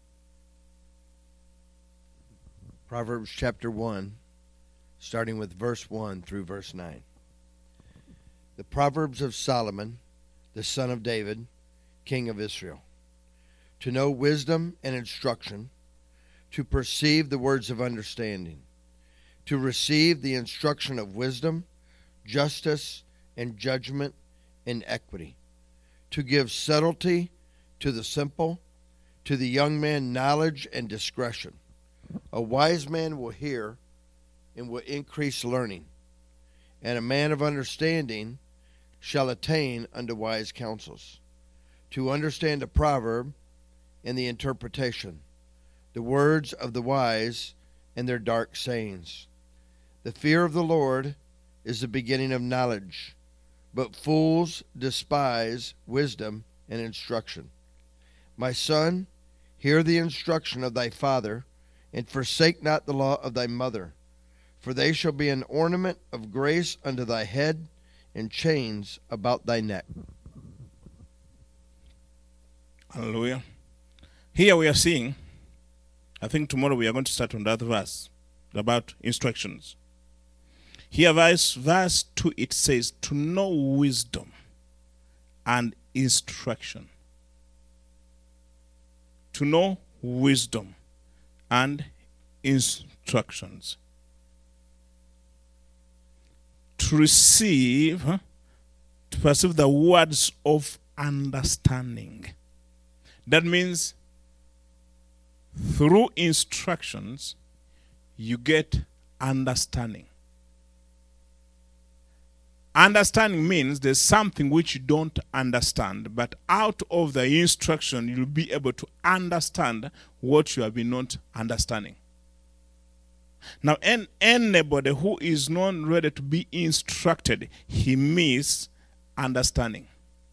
Proverbs chapter 1, starting with verse 1 through verse 9. The Proverbs of Solomon, the son of David, king of Israel. To know wisdom and instruction, to perceive the words of understanding, to receive the instruction of wisdom, justice, and judgment, in equity, to give subtlety to the simple, to the young man knowledge and discretion. A wise man will hear and will increase learning, and a man of understanding shall attain unto wise counsels. To understand a proverb and the interpretation, the words of the wise and their dark sayings. The fear of the Lord is the beginning of knowledge, but fools despise wisdom and instruction. My son, hear the instruction of thy father, and forsake not the law of thy mother. For they shall be an ornament of grace unto thy head, and chains about thy neck. Hallelujah. Here we are seeing, I think tomorrow we are going to start on that verse about instructions. Here, verse 2, it says, to know wisdom and instruction. To know wisdom and instructions. To receive, to perceive the words of understanding. That means through instructions, you get understanding. Understanding means there's something which you don't understand, but out of the instruction, you'll be able to understand what you have been not understanding. Now, anybody who is not ready to be instructed, he misses understanding.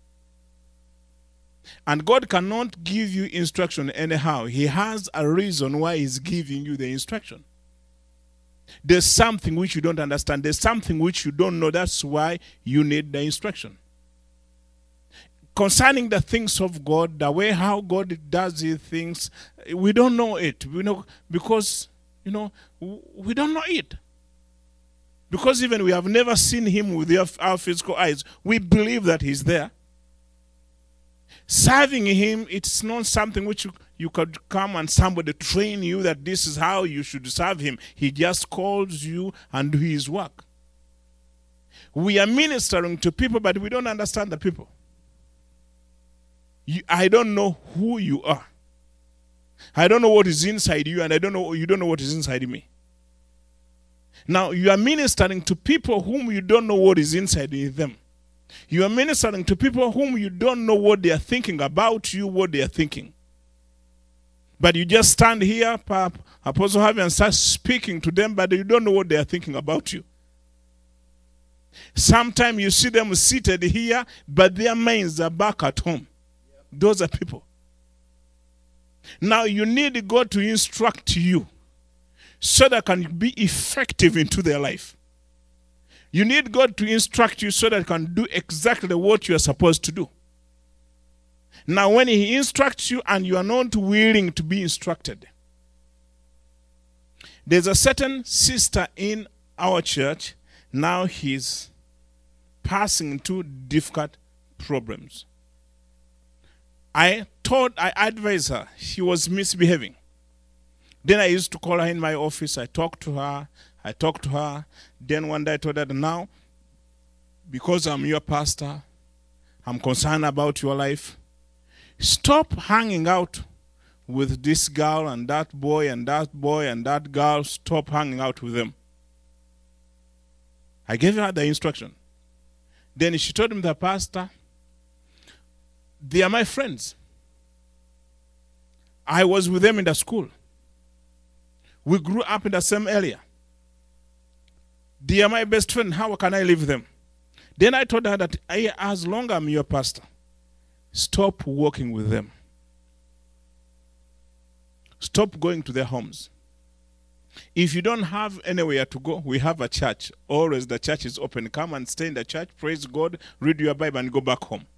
And God cannot give you instruction anyhow. He has a reason why he's giving you the instruction. There's something which you don't understand. There's something which you don't know. That's why you need the instruction. Concerning the things of God, the way how God does his things, we don't know it. We know because, we don't know it. Because even we have never seen him with our physical eyes, we believe that he's there. Serving him, it's not something which you could come and somebody train you that this is how you should serve him. He just calls you and do his work. We are ministering to people, but we don't understand the people. I don't know who you are. I don't know what is inside you, and you don't know what is inside me. Now, you are ministering to people whom you don't know what is inside them. You are ministering to people whom you don't know what they are thinking about you, what they are thinking. But you just stand here, Apostle Harvey, and start speaking to them, but you don't know what they are thinking about you. Sometimes you see them seated here, but their minds are back at home. Those are people. Now you need God to instruct you so that can be effective into their life. You need God to instruct you so that you can do exactly what you are supposed to do. Now when he instructs you and you are not willing to be instructed, there's a certain sister in our church, now he's passing through difficult problems. I advised her. She was misbehaving. Then I used to call her in my office. I talked to her. Then one day I told her, now, because I'm your pastor, I'm concerned about your life. Stop hanging out with this girl and that boy and that boy and that girl. Stop hanging out with them. I gave her the instruction. Then she told me, the pastor, they are my friends. I was with them in the school. We grew up in the same area. They are my best friend. How can I leave them? Then I told her that as long as I'm your pastor, stop working with them. Stop going to their homes. If you don't have anywhere to go, we have a church. Always the church is open. Come and stay in the church, praise God, read your Bible, and go back home.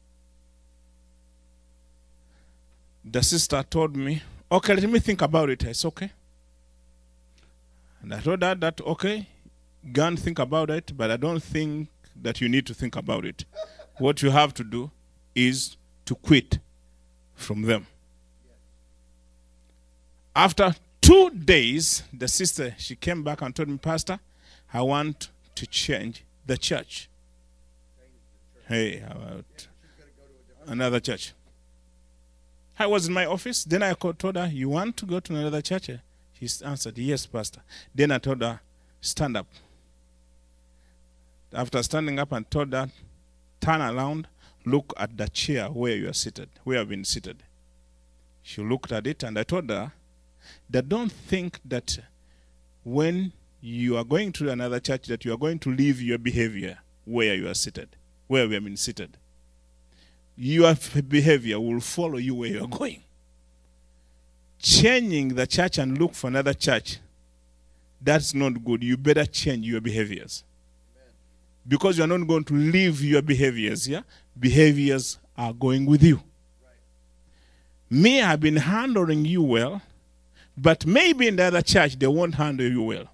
The sister told me, okay, let me think about it. It's okay. And I told her that, okay, go and think about it, but I don't think that you need to think about it. What you have to do is to quit from them. After 2 days, the sister, she came back and told me, Pastor, I want to change the church. Hey, how about another church? I was in my office. Then I told her, you want to go to another church? She answered, yes, Pastor. Then I told her, stand up. After standing up and told her, turn around, look at the chair where you are seated, where you have been seated. She looked at it, and I told her that don't think that when you are going to another church that you are going to leave your behavior where you are seated, where we have been seated. Your behavior will follow you where you are going. Changing the church and look for another church, that's not good. You better change your behaviors. Amen. Because you are not going to leave your behaviors. Yeah? Behaviors are going with you. Right. Me, I've been handling you well, but maybe in the other church they won't handle you well.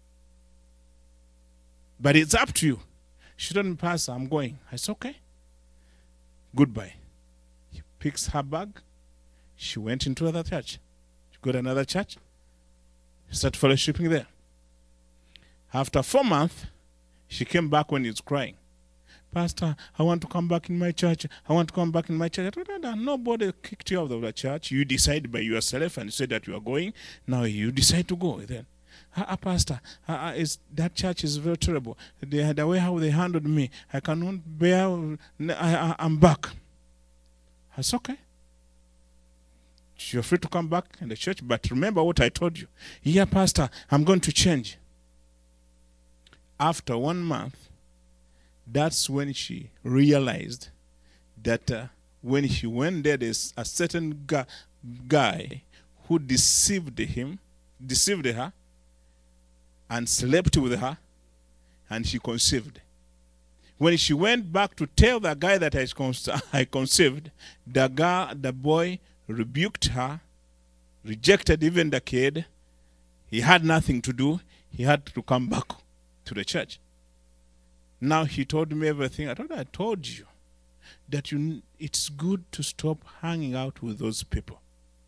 But it's up to you. She told me, Pastor, I'm going. I said, okay. Goodbye. She picks her bag. She went into another church. She got another church. Started fellowshipping there. After 4 months, she came back when he's crying. Pastor, I want to come back in my church. I want to come back in my church. I told her, nobody kicked you out of the church. You decide by yourself and said that you are going. Now you decide to go. Then, Pastor, that church is very terrible. The way how they handled me, I cannot bear. I'm back. That's okay. You're free to come back in the church, but remember what I told you. Yeah, Pastor, I'm going to change. After 1 month, that's when she realized that when she went there, there's a certain guy who deceived her, and slept with her, and she conceived. When she went back to tell the guy that I conceived, the boy rebuked her, rejected even the kid. He had nothing to do. He had to come back to the church. Now he told me everything. I told you that it's good to stop hanging out with those people.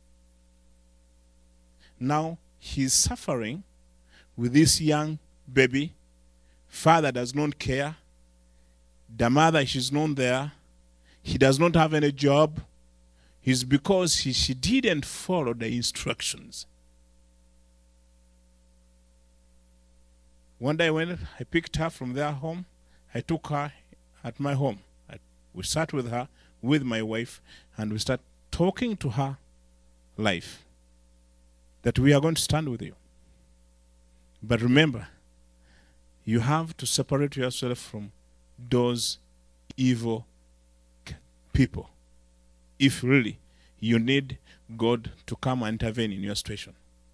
Now he's suffering with this young baby. Father does not care. The mother, she's not there. He does not have any job. It's because she didn't follow the instructions. One day when I picked her from their home, I took her at my home. We sat with her, with my wife, and we started talking to her life. that we are going to stand with you. But remember, you have to separate yourself from those evil people if really you need God to come and intervene in your situation.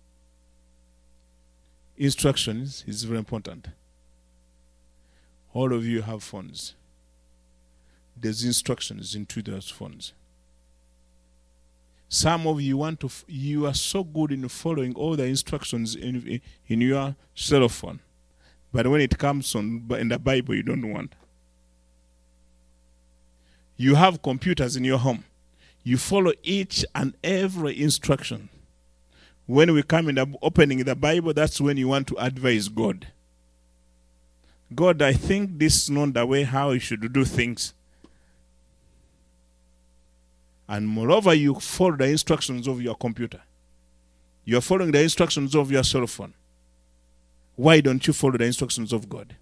Instructions is very important. All of you have phones. There's instructions into those phones. Some of you you are so good in following all the instructions in your cell phone, but when it comes in the Bible, you don't want. You have computers in your home. You follow each and every instruction. When we come in the opening the Bible, that's when you want to advise God. God, I think this is not the way how you should do things. And moreover, you follow the instructions of your computer. You are following the instructions of your cell phone. Why don't you follow the instructions of God?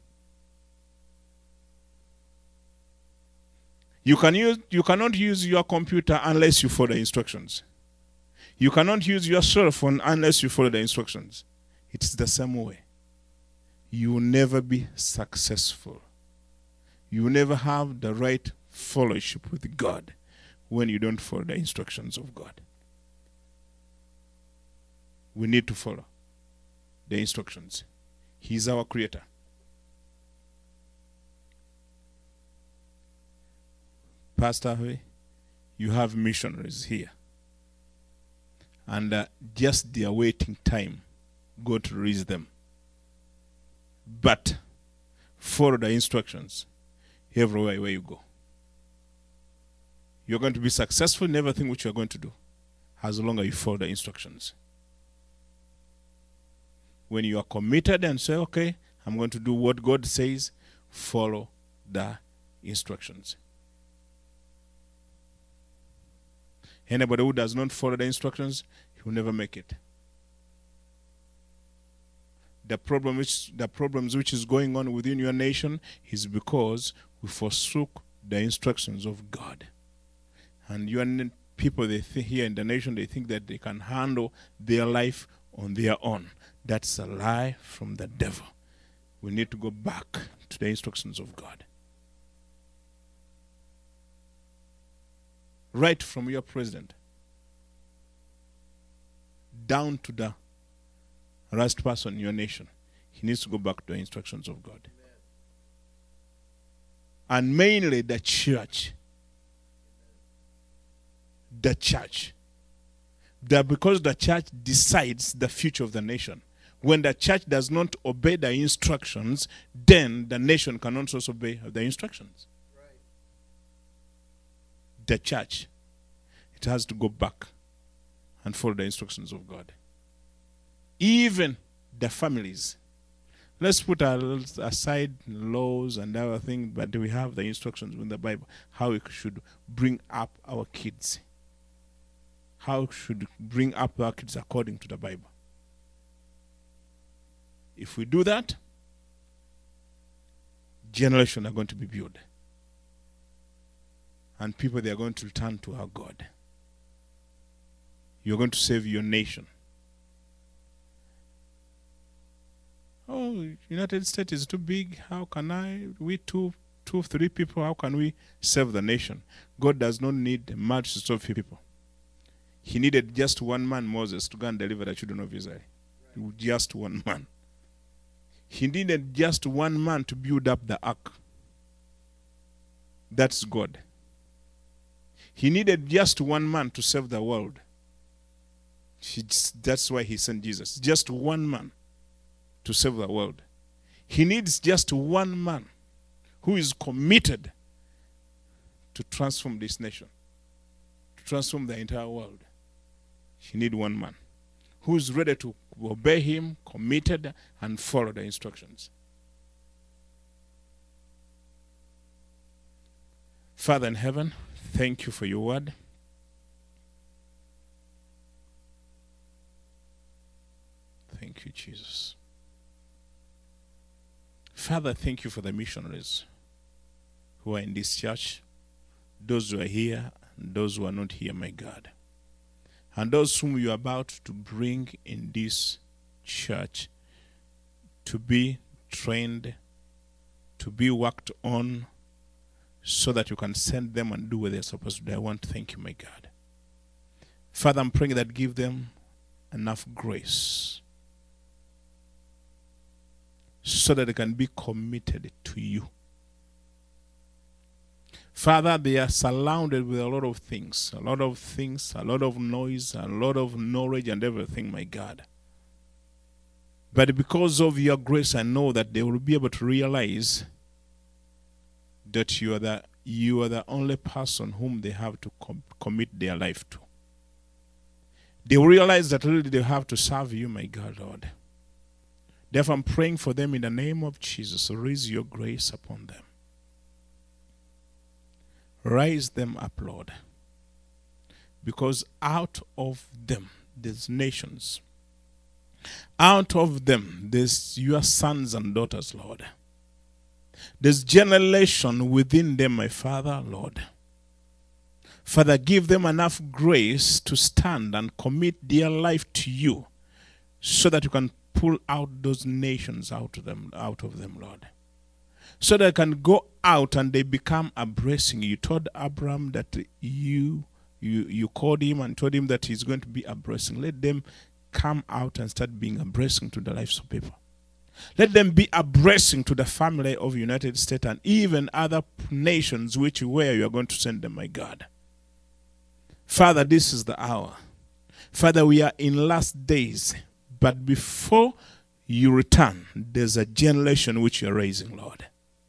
You cannot use your computer unless you follow the instructions. You cannot use your cell phone unless you follow the instructions. It's the same way. You will never be successful. You will never have the right fellowship with God when you don't follow the instructions of God. We need to follow the instructions. He is our creator. Pastor, you have missionaries here. And just their waiting time, God to release them. But follow the instructions everywhere where you go. You're going to be successful in everything which you're going to do, as long as you follow the instructions. When you are committed and say, okay, I'm going to do what God says, follow the instructions. Anybody who does not follow the instructions, he will never make it. The problems which is going on within your nation is because we forsook the instructions of God. And your people here in the nation, they think that they can handle their life on their own. That's a lie from the devil. We need to go back to the instructions of God. Right from your president down to the last person in your nation, he needs to go back to the instructions of God. Amen. And mainly the church. The church. Because the church decides the future of the nation. When the church does not obey the instructions, then the nation cannot also obey the instructions. Right. The church, it has to go back and follow the instructions of God. Even the families. Let's put aside laws and other things, but we have the instructions in the Bible, how we should bring up our kids. How we should bring up our kids according to the Bible. If we do that, generations are going to be built. And people, they are going to turn to our God. You're going to save your nation. Oh, United States is too big. How can we two, 3 people, how can we save the nation? God does not need multitudes of people. He needed just one man, Moses, to go and deliver the children of Israel. Right. Just one man. He needed just one man to build up the ark. That's God. He needed just one man to save the world. That's why he sent Jesus. Just one man to save the world. He needs just one man who is committed to transform this nation, to transform the entire world. He needs one man who is ready to obey him, committed, and follow the instructions. Father in heaven, thank you for your word. Thank you, Jesus. Father, thank you for the missionaries who are in this church, those who are here and those who are not here, my God. and those whom you are about to bring in this church to be trained, to be worked on, so that you can send them and do what they're supposed to do. I want to thank you, my God. Father, I'm praying that give them enough grace so that they can be committed to you. Father, they are surrounded with a lot of things, a lot of noise, a lot of knowledge and everything, my God. But because of your grace, I know that they will be able to realize that you are the only person whom they have to commit their life to. They will realize that really they have to serve you, my God, Lord. Therefore, I'm praying for them in the name of Jesus. Raise your grace upon them. Rise them up, Lord. Because out of them, there's nations. Out of them, there's your sons and daughters, Lord. There's generation within them, my Father, Lord. Father, give them enough grace to stand and commit their life to you so that you can pull out those nations out of them, Lord. So they can go out and they become a blessing. You told Abraham that you called him and told him that he's going to be a blessing. Let them come out and start being a blessing to the lives of people. Let them be a blessing to the family of United States and even other nations where you are going to send them, my God. Father, this is the hour. Father, we are in last days, but before you return, there's a generation which you're raising, Lord.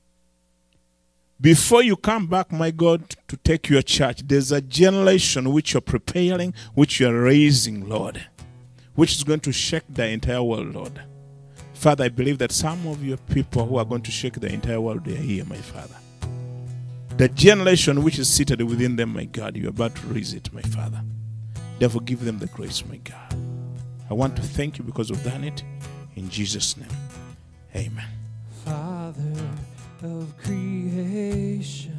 Before you come back, my God, to take your church, there's a generation which you're preparing, which you're raising, Lord, which is going to shake the entire world, Lord. Father, I believe that some of your people who are going to shake the entire world, they are here, my Father. The generation which is seated within them, my God, you're about to raise it, my Father. Therefore, give them the grace, my God. I want to thank you because you've done it. In Jesus' name, amen. Father of creation,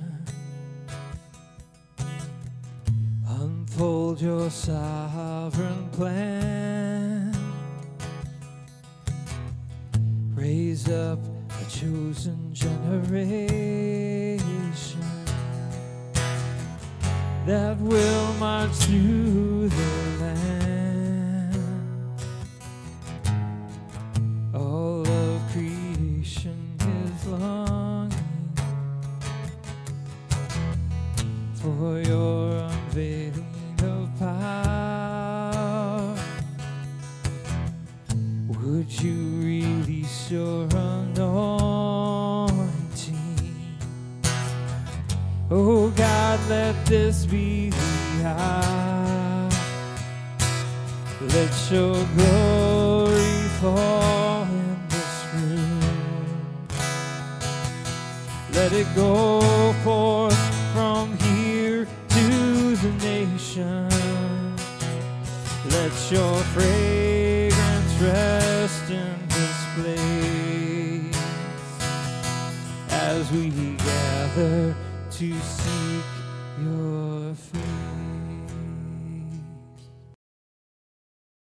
unfold your sovereign plan. Raise up a chosen generation that will march through the land. All of creation is longing for your unveiling of power. Would you release your anointing? Oh God, let this be the hour. Let your glory fall in this room. Let it go forth from here to the nation. Let your fragrance rest in this place as we gather to seek your face.